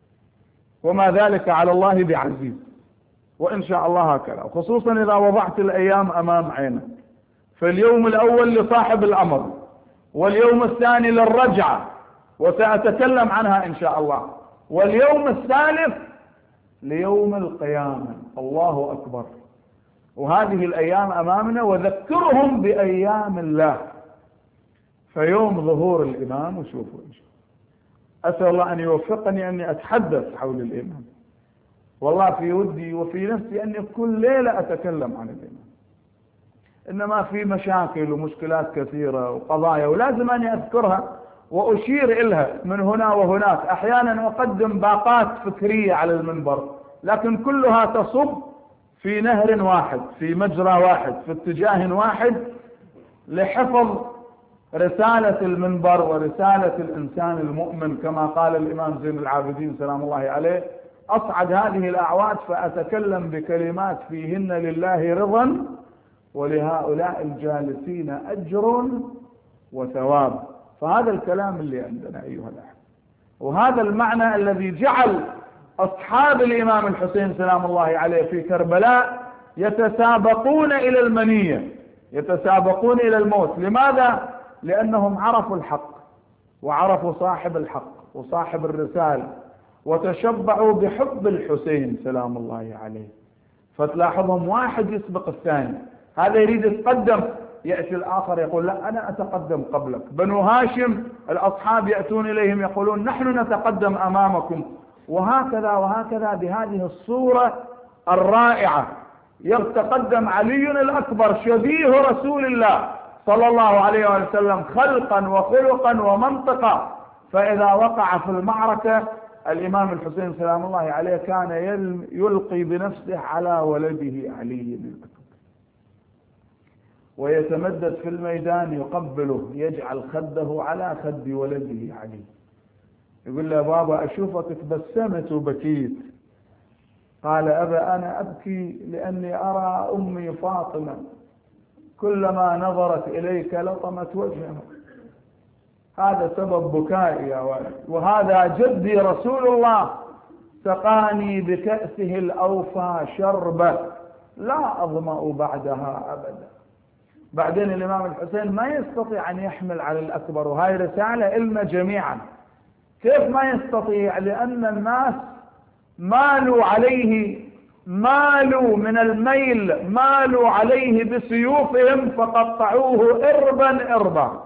S2: وما ذلك على الله بعزيز. وإن شاء الله هكذا، خصوصا إذا وضعت الأيام أمام عينك، فاليوم الأول لصاحب الأمر، واليوم الثاني للرجعة وسأتكلم عنها إن شاء الله، واليوم الثالث ليوم القيامة. الله أكبر. وهذه الأيام أمامنا، وذكرهم بأيام الله. فيوم ظهور الإمام، وشوفوا إن شاء الله، أسأل الله أن يوفقني أني أتحدث حول الإمام. والله في ودي وفي نفسي أني كل ليلة أتكلم عن الإمام، إنما في مشاكل ومشكلات كثيرة وقضايا، ولازم أني أذكرها وأشير إلها من هنا وهناك. أحيانا أقدم باقات فكرية على المنبر، لكن كلها تصب في نهر واحد، في مجرى واحد، في اتجاه واحد، لحفظ رسالة المنبر ورسالة الإنسان المؤمن، كما قال الإمام زين العابدين سلام الله عليه: أصعد هذه الأعواد فأتكلم بكلمات فيهن لله رضا ولهؤلاء الجالسين أجر وثواب. فهذا الكلام اللي عندنا أيها الأحبة، وهذا المعنى الذي جعل أصحاب الإمام الحسين سلام الله عليه في كربلاء يتسابقون إلى المنية، يتسابقون إلى الموت. لماذا؟ لأنهم عرفوا الحق، وعرفوا صاحب الحق وصاحب الرسالة، وتشبعوا بحب الحسين سلام الله عليه. فتلاحظهم واحد يسبق الثاني، هذا يريد يتقدم، يأتي الآخر يقول: لا أنا أتقدم قبلك. بنو هاشم الأصحاب يأتون إليهم يقولون: نحن نتقدم أمامكم. وهكذا وهكذا بهذه الصورة الرائعة يتقدم علي الأكبر شبيه رسول الله صلى الله عليه وسلم خلقا وخلقا ومنطقا. فإذا وقع في المعركة الإمام الحسين سلام الله عليه كان يلقي بنفسه على ولده علي الأكبر، ويتمدد في الميدان يقبله، يجعل خده على خد ولده علي، يقول له: بابا أشوفك تبسمت وبكيت. قال: أبا أنا أبكي لأني أرى أمي فاطمة كلما نظرت إليك لطمت وجهها، هذا سبب بكائي يا ولد. وهذا جدي رسول الله سقاني بكأسه الأوفى شربة لا أظمأ بعدها أبدا. بعدين الإمام الحسين ما يستطيع أن يحمل على الأكبر، وهاي رسالة إلنا جميعا. كيف ما يستطيع؟ لأن الناس مالوا عليه، مالوا من الميل، مالوا عليه بسيوفهم فقطعوه إربا إربا.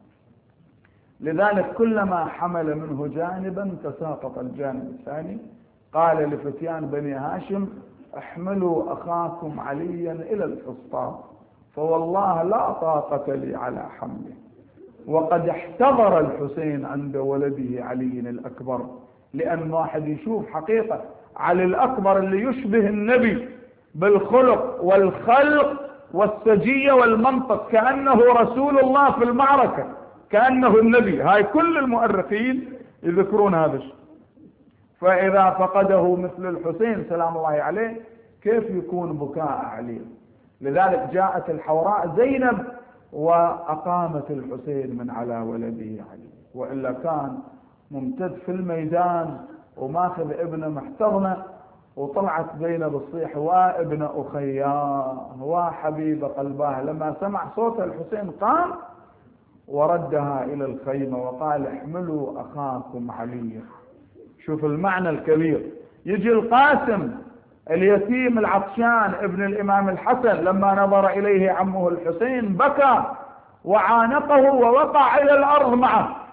S2: لذلك كلما حمل منه جانبا تساقط الجانب الثاني. قال لفتيان بني هاشم: احملوا أخاكم عليا إلى الفسطاط، فوالله لا طاقة لي على حمله. وقد احتضر الحسين عند ولده علي الأكبر، لأن واحد يشوف حقيقة علي الأكبر اللي يشبه النبي بالخلق والخلق والسجية والمنطق، كأنه رسول الله في المعركة، كأنه النبي. هاي كل المؤرخين يذكرون هذا الشيء. فإذا فقده مثل الحسين سلام الله عليه كيف يكون بكاء عليه؟ لذلك جاءت الحوراء زينب وأقامت الحسين من على ولده علي، وإلا كان ممتد في الميدان وماخذ ابنه محتضنه. وطلعت زينب تصيح: وابن أخياه وحبيب قلباه. لما سمع صوت الحسين قام وردها إلى الخيمة وقال: احملوا أخاكم علي. شوف المعنى الكبير. يجي القاسم اليتيم العطشان ابن الإمام الحسن، لما نظر إليه عمه الحسين بكى وعانقه ووقع إلى الأرض معه.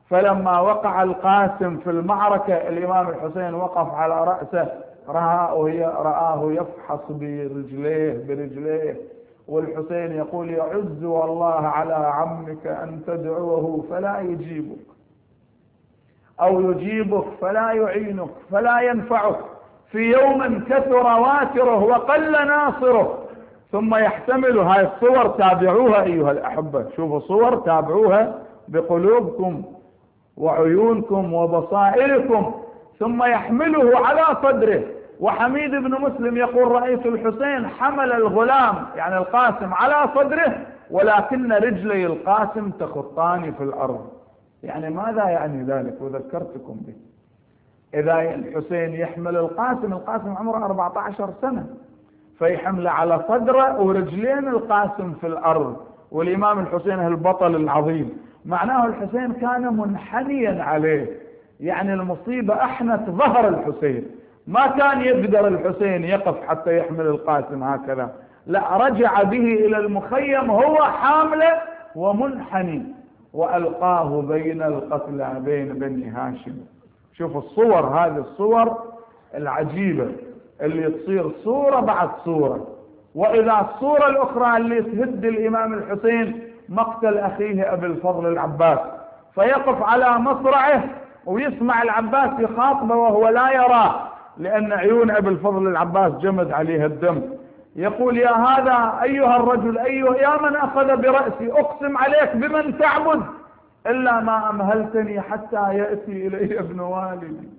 S2: فلما وقع القاسم في المعركة الإمام الحسين وقف على رأسه، رآه يفحص برجليه برجليه والحسين يقول يعز والله على عمك أن تدعوه فلا يجيبك، أو يجيبك فلا يعينك فلا ينفعك، في يوم كثر واتره وقل ناصره. ثم يحتمل هاي الصور، تابعوها أيها الأحبة، شوفوا صور تابعوها بقلوبكم وعيونكم وبصائركم. ثم يحمله على صدره. وحميد بن مسلم يقول رأيت الحسين حمل الغلام يعني القاسم على صدره ولكن رجلي القاسم تخطان في الأرض. يعني ماذا يعني ذلك؟ وذكرتكم به. إذا الحسين يحمل القاسم، القاسم عمره أربعة عشر سنة، فيحمل على صدره ورجلين القاسم في الأرض، والإمام الحسين البطل العظيم، معناه الحسين كان منحنيا عليه، يعني المصيبة أحنت ظهر الحسين، ما كان يقدر الحسين يقف حتى يحمل القاسم هكذا، لا، رجع به إلى المخيم هو حامله ومنحني، وألقاه بين القتلى بين بني هاشم. شوفوا الصور، هذه الصور العجيبة اللي تصير صورة بعد صورة. وإذا الصورة الأخرى اللي تهد الإمام الحسين مقتل أخيه أبي الفضل العباس، فيقف على مصرعه ويسمع العباس يخاطبه وهو لا يراه، لأن عيون أبي الفضل العباس جمد عليها الدم. يقول يا هذا أيها الرجل، أيها يا من أخذ برأسي، أقسم عليك بمن تعبد إلا ما أمهلتني حتى يأتي إلي ابن والدي.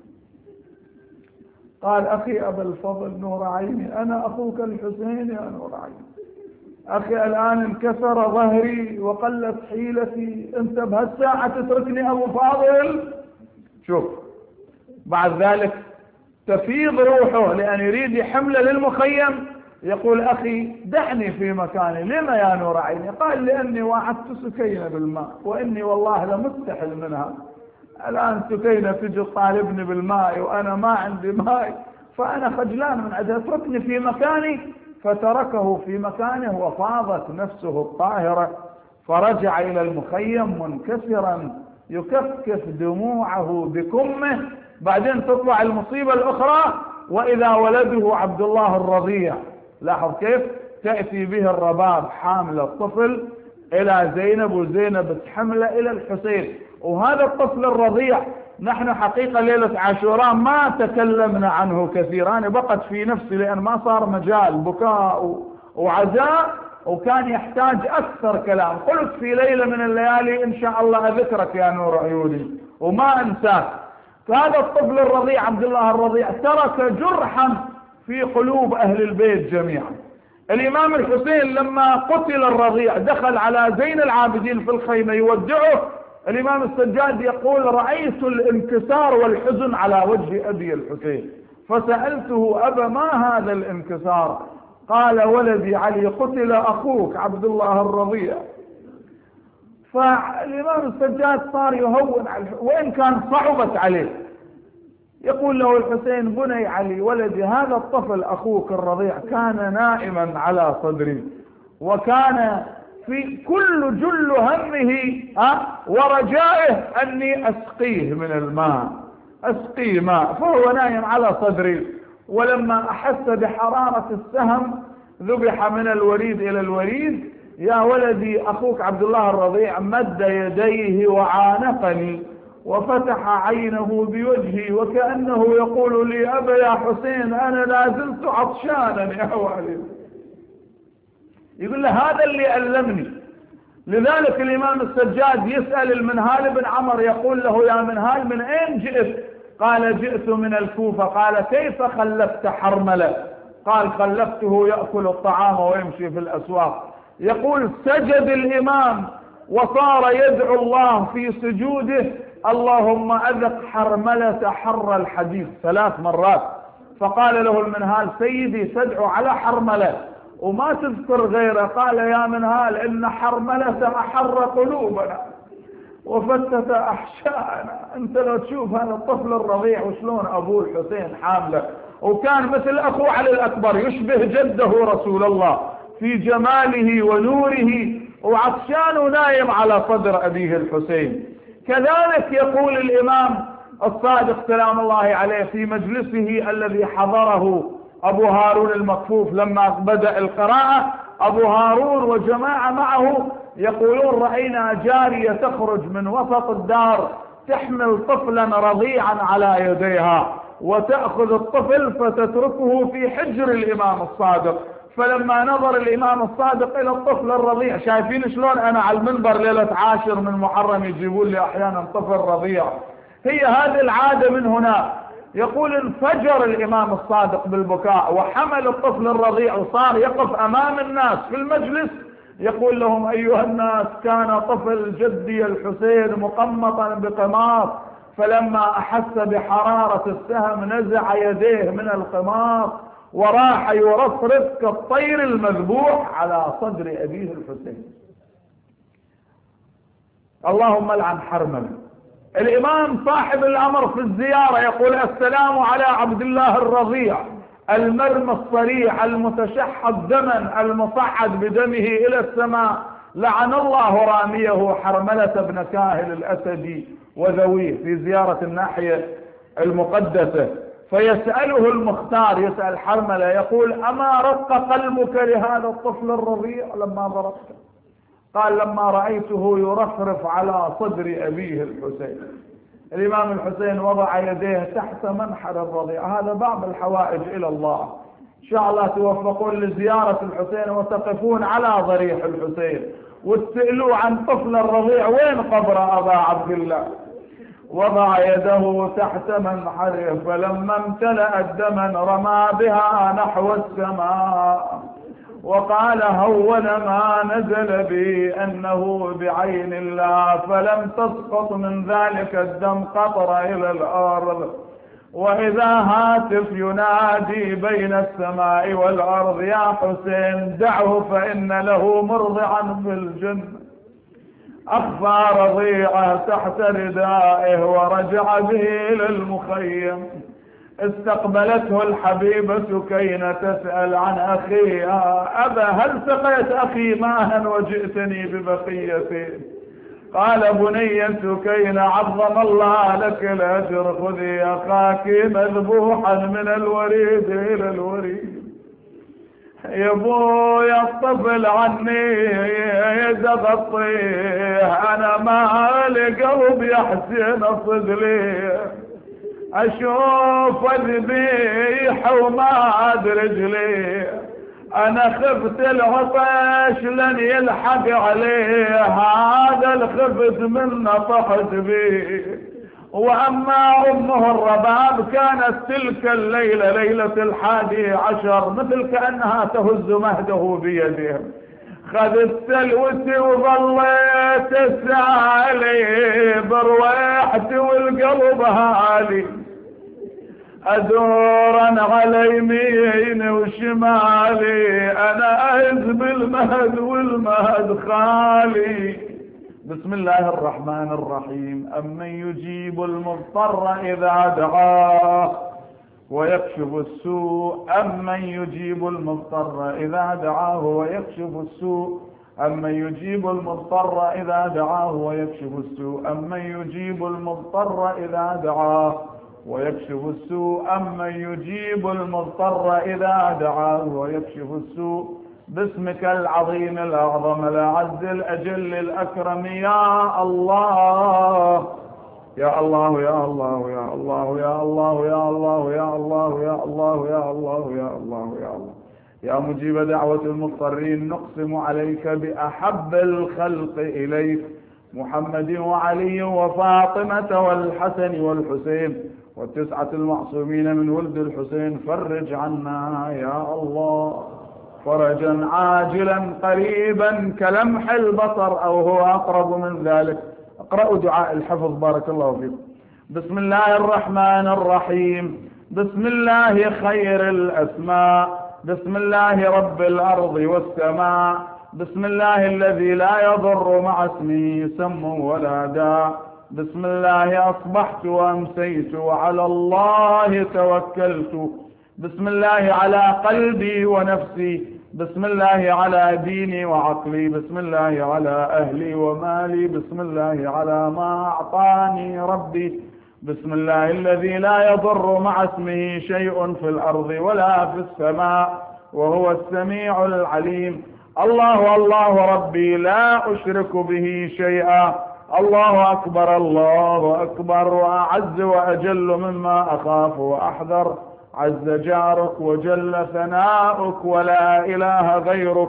S2: قال أخي أبا الفضل نور عيني، أنا أخوك الحسين يا نور عيني، أخي الآن انكسر ظهري وقلت حيلتي، أنت بهالساعة تتركني أبو فاضل؟ شوف بعد ذلك تفيض روحه لأن يريد يحمله للمخيم، يقول أخي دعني في مكاني. لما يا نور عيني؟ قال لأني وعدت سكينة بالماء وإني والله لمستحل منها، الآن سكينة تجي طالبني بالماء وأنا ما عندي ماء، فأنا خجلان من عندها، اتركني في مكاني. فتركه في مكانه وفاضت نفسه الطاهرة، فرجع إلى المخيم منكسرا يكفكف دموعه بكمه. بعدين تطلع المصيبة الأخرى، وإذا ولده عبد الله الرضيع، لاحظ كيف تأتي به الرباب حامل الطفل إلى زينب، وزينب تحمله إلى الحسين. وهذا الطفل الرضيع نحن حقيقة ليلة عاشوراء ما تكلمنا عنه كثيرا، بقت في نفسي لأن ما صار مجال بكاء وعزاء، وكان يحتاج أكثر كلام. قلت في ليلة من الليالي إن شاء الله أذكرك يا نور عيوني وما أنساك. فهذا الطفل الرضيع عبد الله الرضيع ترك جرحا في قلوب أهل البيت جميعا. الإمام الحسين لما قتل الرضيع دخل على زين العابدين في الخيمة يودعه. الإمام السجاد يقول رأيت الانكسار والحزن على وجه أبي الحسين، فسألته أبا ما هذا الانكسار؟ قال ولدي علي قتل أخوك عبد الله الرضيع. فالإمام السجاد صار يهون على وإن كان صعبت عليه. يقول له الحسين بني علي ولدي هذا الطفل أخوك الرضيع كان نائما على صدري، وكان في كل جل همه ورجائه أني أسقيه من الماء، أسقيه ماء، فهو نايم على صدري. ولما أحس بحرارة السهم ذبح من الوريد إلى الوريد. يا ولدي أخوك عبد الله الرضيع مد يديه وعانقني وفتح عينه بوجهي وكأنه يقول لي أبا يا حسين أنا لا زلت عطشانا يا والد. يقول له هذا اللي ألمني. لذلك الإمام السجاد يسأل المنهال بن عمر يقول له يا منهال من أين جئت؟ قال جئت من الكوفة. قال كيف خلفت حرملة؟ قال خلفته يأكل الطعام ويمشي في الأسواق. يقول سجد الإمام وصار يدعو الله في سجوده اللهم أذق حرملة حر الحديث ثلاث مرات. فقال له المنهال سيدي تدعو على حرملة وما تذكر غيره. قال يا منهال إن حرملة أحر قلوبنا وفتت أحشاءنا. أنت لو تشوف هذا الطفل الرضيع وشلون أبوه الحسين حامله، وكان مثل أخوه علي الأكبر يشبه جده رسول الله في جماله ونوره، وعطشان ونايم على صدر أبيه الحسين. كذلك يقول الإمام الصادق سلام الله عليه في مجلسه الذي حضره أبو هارون المكفوف لما بدأ القراءة، أبو هارون وجماعة معه يقولون رأينا جارية تخرج من وسط الدار تحمل طفلا رضيعا على يديها وتأخذ الطفل فتتركه في حجر الإمام الصادق. فلما نظر الإمام الصادق إلى الطفل الرضيع، شايفين شلون أنا على المنبر ليلة عاشر من محرم يجيبون لي أحيانا طفل رضيع، هي هذه العادة من هنا. يقول انفجر الإمام الصادق بالبكاء وحمل الطفل الرضيع وصار يقف أمام الناس في المجلس يقول لهم أيها الناس كان طفل جدي الحسين مقمطا بقماط، فلما أحس بحرارة السهم نزع يديه من القماط وراح يرفرف كالطير المذبوح على صدر أبيه الحسين. اللهم لعن حرمل. الإمام صاحب الأمر في الزيارة يقول السلام على عبد الله الرضيع المرمى الصريح المتشحذ دما المصعد بدمه إلى السماء، لعن الله راميه حرملة بن كاهل الأسدي وذويه، في زيارة الناحية المقدسة. فيسأله المختار، يسأل حرملة يقول أما رق قلبك لهذا الطفل الرضيع لما ضربته؟ قال لما رأيته يرفرف على صدر أبيه الحسين. الإمام الحسين وضع يديه تحت منحر الرضيع. هذا بعض الحوائج إلى الله، إن شاء الله توفقون لزيارة الحسين وتقفون على ضريح الحسين وتسألوا عن طفل الرضيع وين قبر أبا عبد الله. وضع يده تحت منحره فلما امتلأت دما رمى بها نحو السماء وقال هون ما نزل بي أنه بعين الله، فلم تسقط من ذلك الدم قطرة إلى الأرض. وإذا هاتف ينادي بين السماء والأرض يا حسين دعه فإن له مرضعا في الجنة. أخفى رضيعه تحت ردائه ورجع به إلى المخيم. استقبلته الحبيبة سكينة تسأل عن أخيها أبا هل سقيت أخي ماء وجئتني ببقيته؟ قال بني سكينة عظم الله لك الأجر خذي أخاك مذبوحا من الوريد إلى الوريد. يا ابويا الطفل عني يزغطيه أنا ما لي قلب يحسن صدلي، أشوف الذبيح وما أدرج لي، أنا خفت العطش لن يلحق عليه هذا الخفت منه طحت بيه. وأما أمه الرباب كانت تلك الليلة ليلة الحادي عشر مثل كأنها تهز مهده بيده، خذت سلوتي وظليت السالي برويحتي والقلب هالي، أدورا على يميني وشمالي أنا أهز بالمهد والمهد خالي. بسم الله الرحمن الرحيم. أمن يجيب المضطر إذا دعاه ويكشف السوء، أمن يجيب المضطر إذا دعاه ويكشف السوء، أمن يجيب المضطر إذا دعاه ويكشف السوء، أمن يجيب المضطر إذا دعاه ويكشف السوء، أمن يجيب المضطر إذا دعاه ويكشف السوء. باسمك العظيم الأعظم الأعز الأجل الأكرم يا الله يا الله يا الله يا الله يا الله يا الله يا الله يا الله يا الله يا الله يا الله يا مجيب دعوة المضطرين، نقسم عليك بأحب الخلق إليك محمد وعلي وفاطمة والحسن والحسين والتسعة المعصومين من ولد الحسين، فرج عنا يا الله فرجا عاجلا قريبا كلمح البصر أو هو أقرب من ذلك. اقرأوا دعاء الحفظ بارك الله فيكم. بسم الله الرحمن الرحيم. بسم الله خير الأسماء، بسم الله رب الأرض والسماء، بسم الله الذي لا يضر مع اسمه سم ولا داء، بسم الله أصبحت وأمسيت وعلى الله توكلت، بسم الله على قلبي ونفسي بسم الله على ديني وعقلي، بسم الله على أهلي ومالي، بسم الله على ما أعطاني ربي، بسم الله الذي لا يضر مع اسمه شيء في الأرض ولا في السماء وهو السميع العليم. الله الله ربي لا أشرك به شيئا. الله أكبر الله أكبر، وأعز وأجل مما أخاف وأحذر، عز جارك وجل ثناؤك ولا إله غيرك.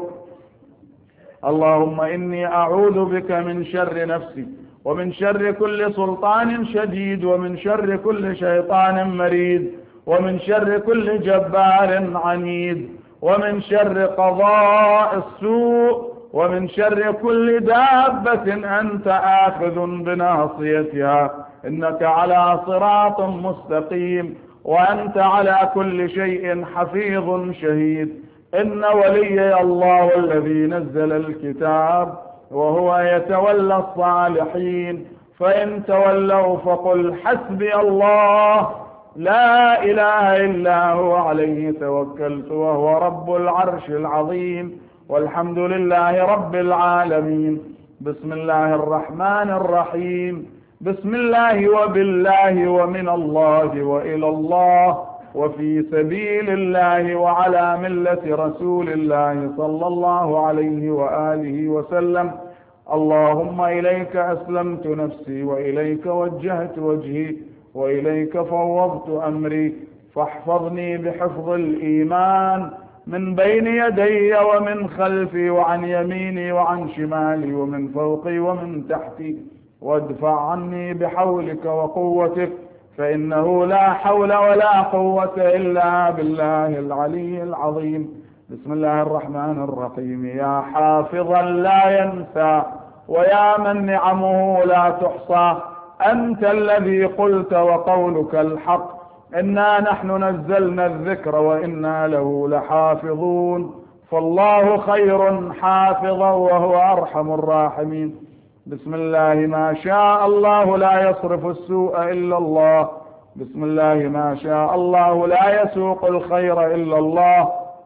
S2: اللهم إني أعوذ بك من شر نفسي، ومن شر كل سلطان شديد، ومن شر كل شيطان مريد، ومن شر كل جبار عنيد، ومن شر قضاء السوء، ومن شر كل دابة أنت آخذ بناصيتها، إنك على صراط مستقيم، وأنت على كل شيء حفيظ شهيد. إن وليي الله الذي نزل الكتاب وهو يتولى الصالحين، فإن تولوا فقل حسبي الله لا إله إلا هو عليه توكلت وهو رب العرش العظيم، والحمد لله رب العالمين. بسم الله الرحمن الرحيم. بسم الله وبالله ومن الله وإلى الله وفي سبيل الله وعلى ملة رسول الله صلى الله عليه وآله وسلم. اللهم إليك أسلمت نفسي، وإليك وجهت وجهي، وإليك فوضت أمري، فاحفظني بحفظ الإيمان من بين يدي ومن خلفي وعن يميني وعن شمالي ومن فوقي ومن تحتي، وادفع عني بحولك وقوتك، فإنه لا حول ولا قوة إلا بالله العلي العظيم. بسم الله الرحمن الرحيم. يا حافظا لا ينسى، ويا من نعمه لا تحصى، أنت الذي قلت وقولك الحق، إنا نحن نزلنا الذكر وإنا له لحافظون، فالله خير حافظا وهو أرحم الراحمين. بسم الله ما شاء الله لا يصرف السوء إلا الله، بسم الله ما شاء الله لا يسوق الخير إلا الله،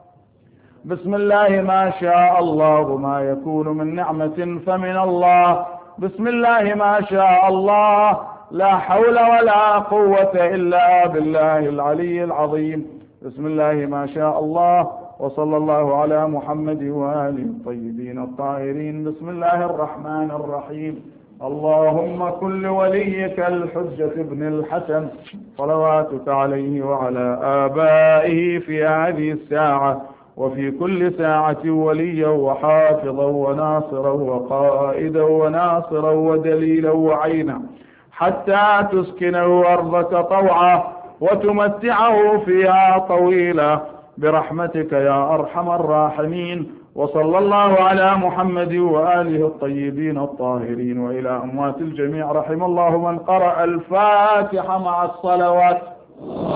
S2: بسم الله ما شاء الله ما يكون من نعمة فمن الله، بسم الله ما شاء الله لا حول ولا قوة إلا بالله العلي العظيم. بسم الله ما شاء الله، وصلى الله على محمد وآله الطيبين الطاهرين. بسم الله الرحمن الرحيم. اللهم كل وليك الحجة ابن الحسن صلواتك عليه وعلى آبائه في هذه الساعة وفي كل ساعة وليا وحافظا وناصرا وقائدا وناصرا ودليلا وعينا، حتى تسكنه أرضك طوعا وتمتعه فيها طويلا برحمتك يا أرحم الراحمين. وصلى الله على محمد وآله الطيبين الطاهرين. وإلى أموات الجميع رحم الله من قرأ الفاتحة مع الصلوات.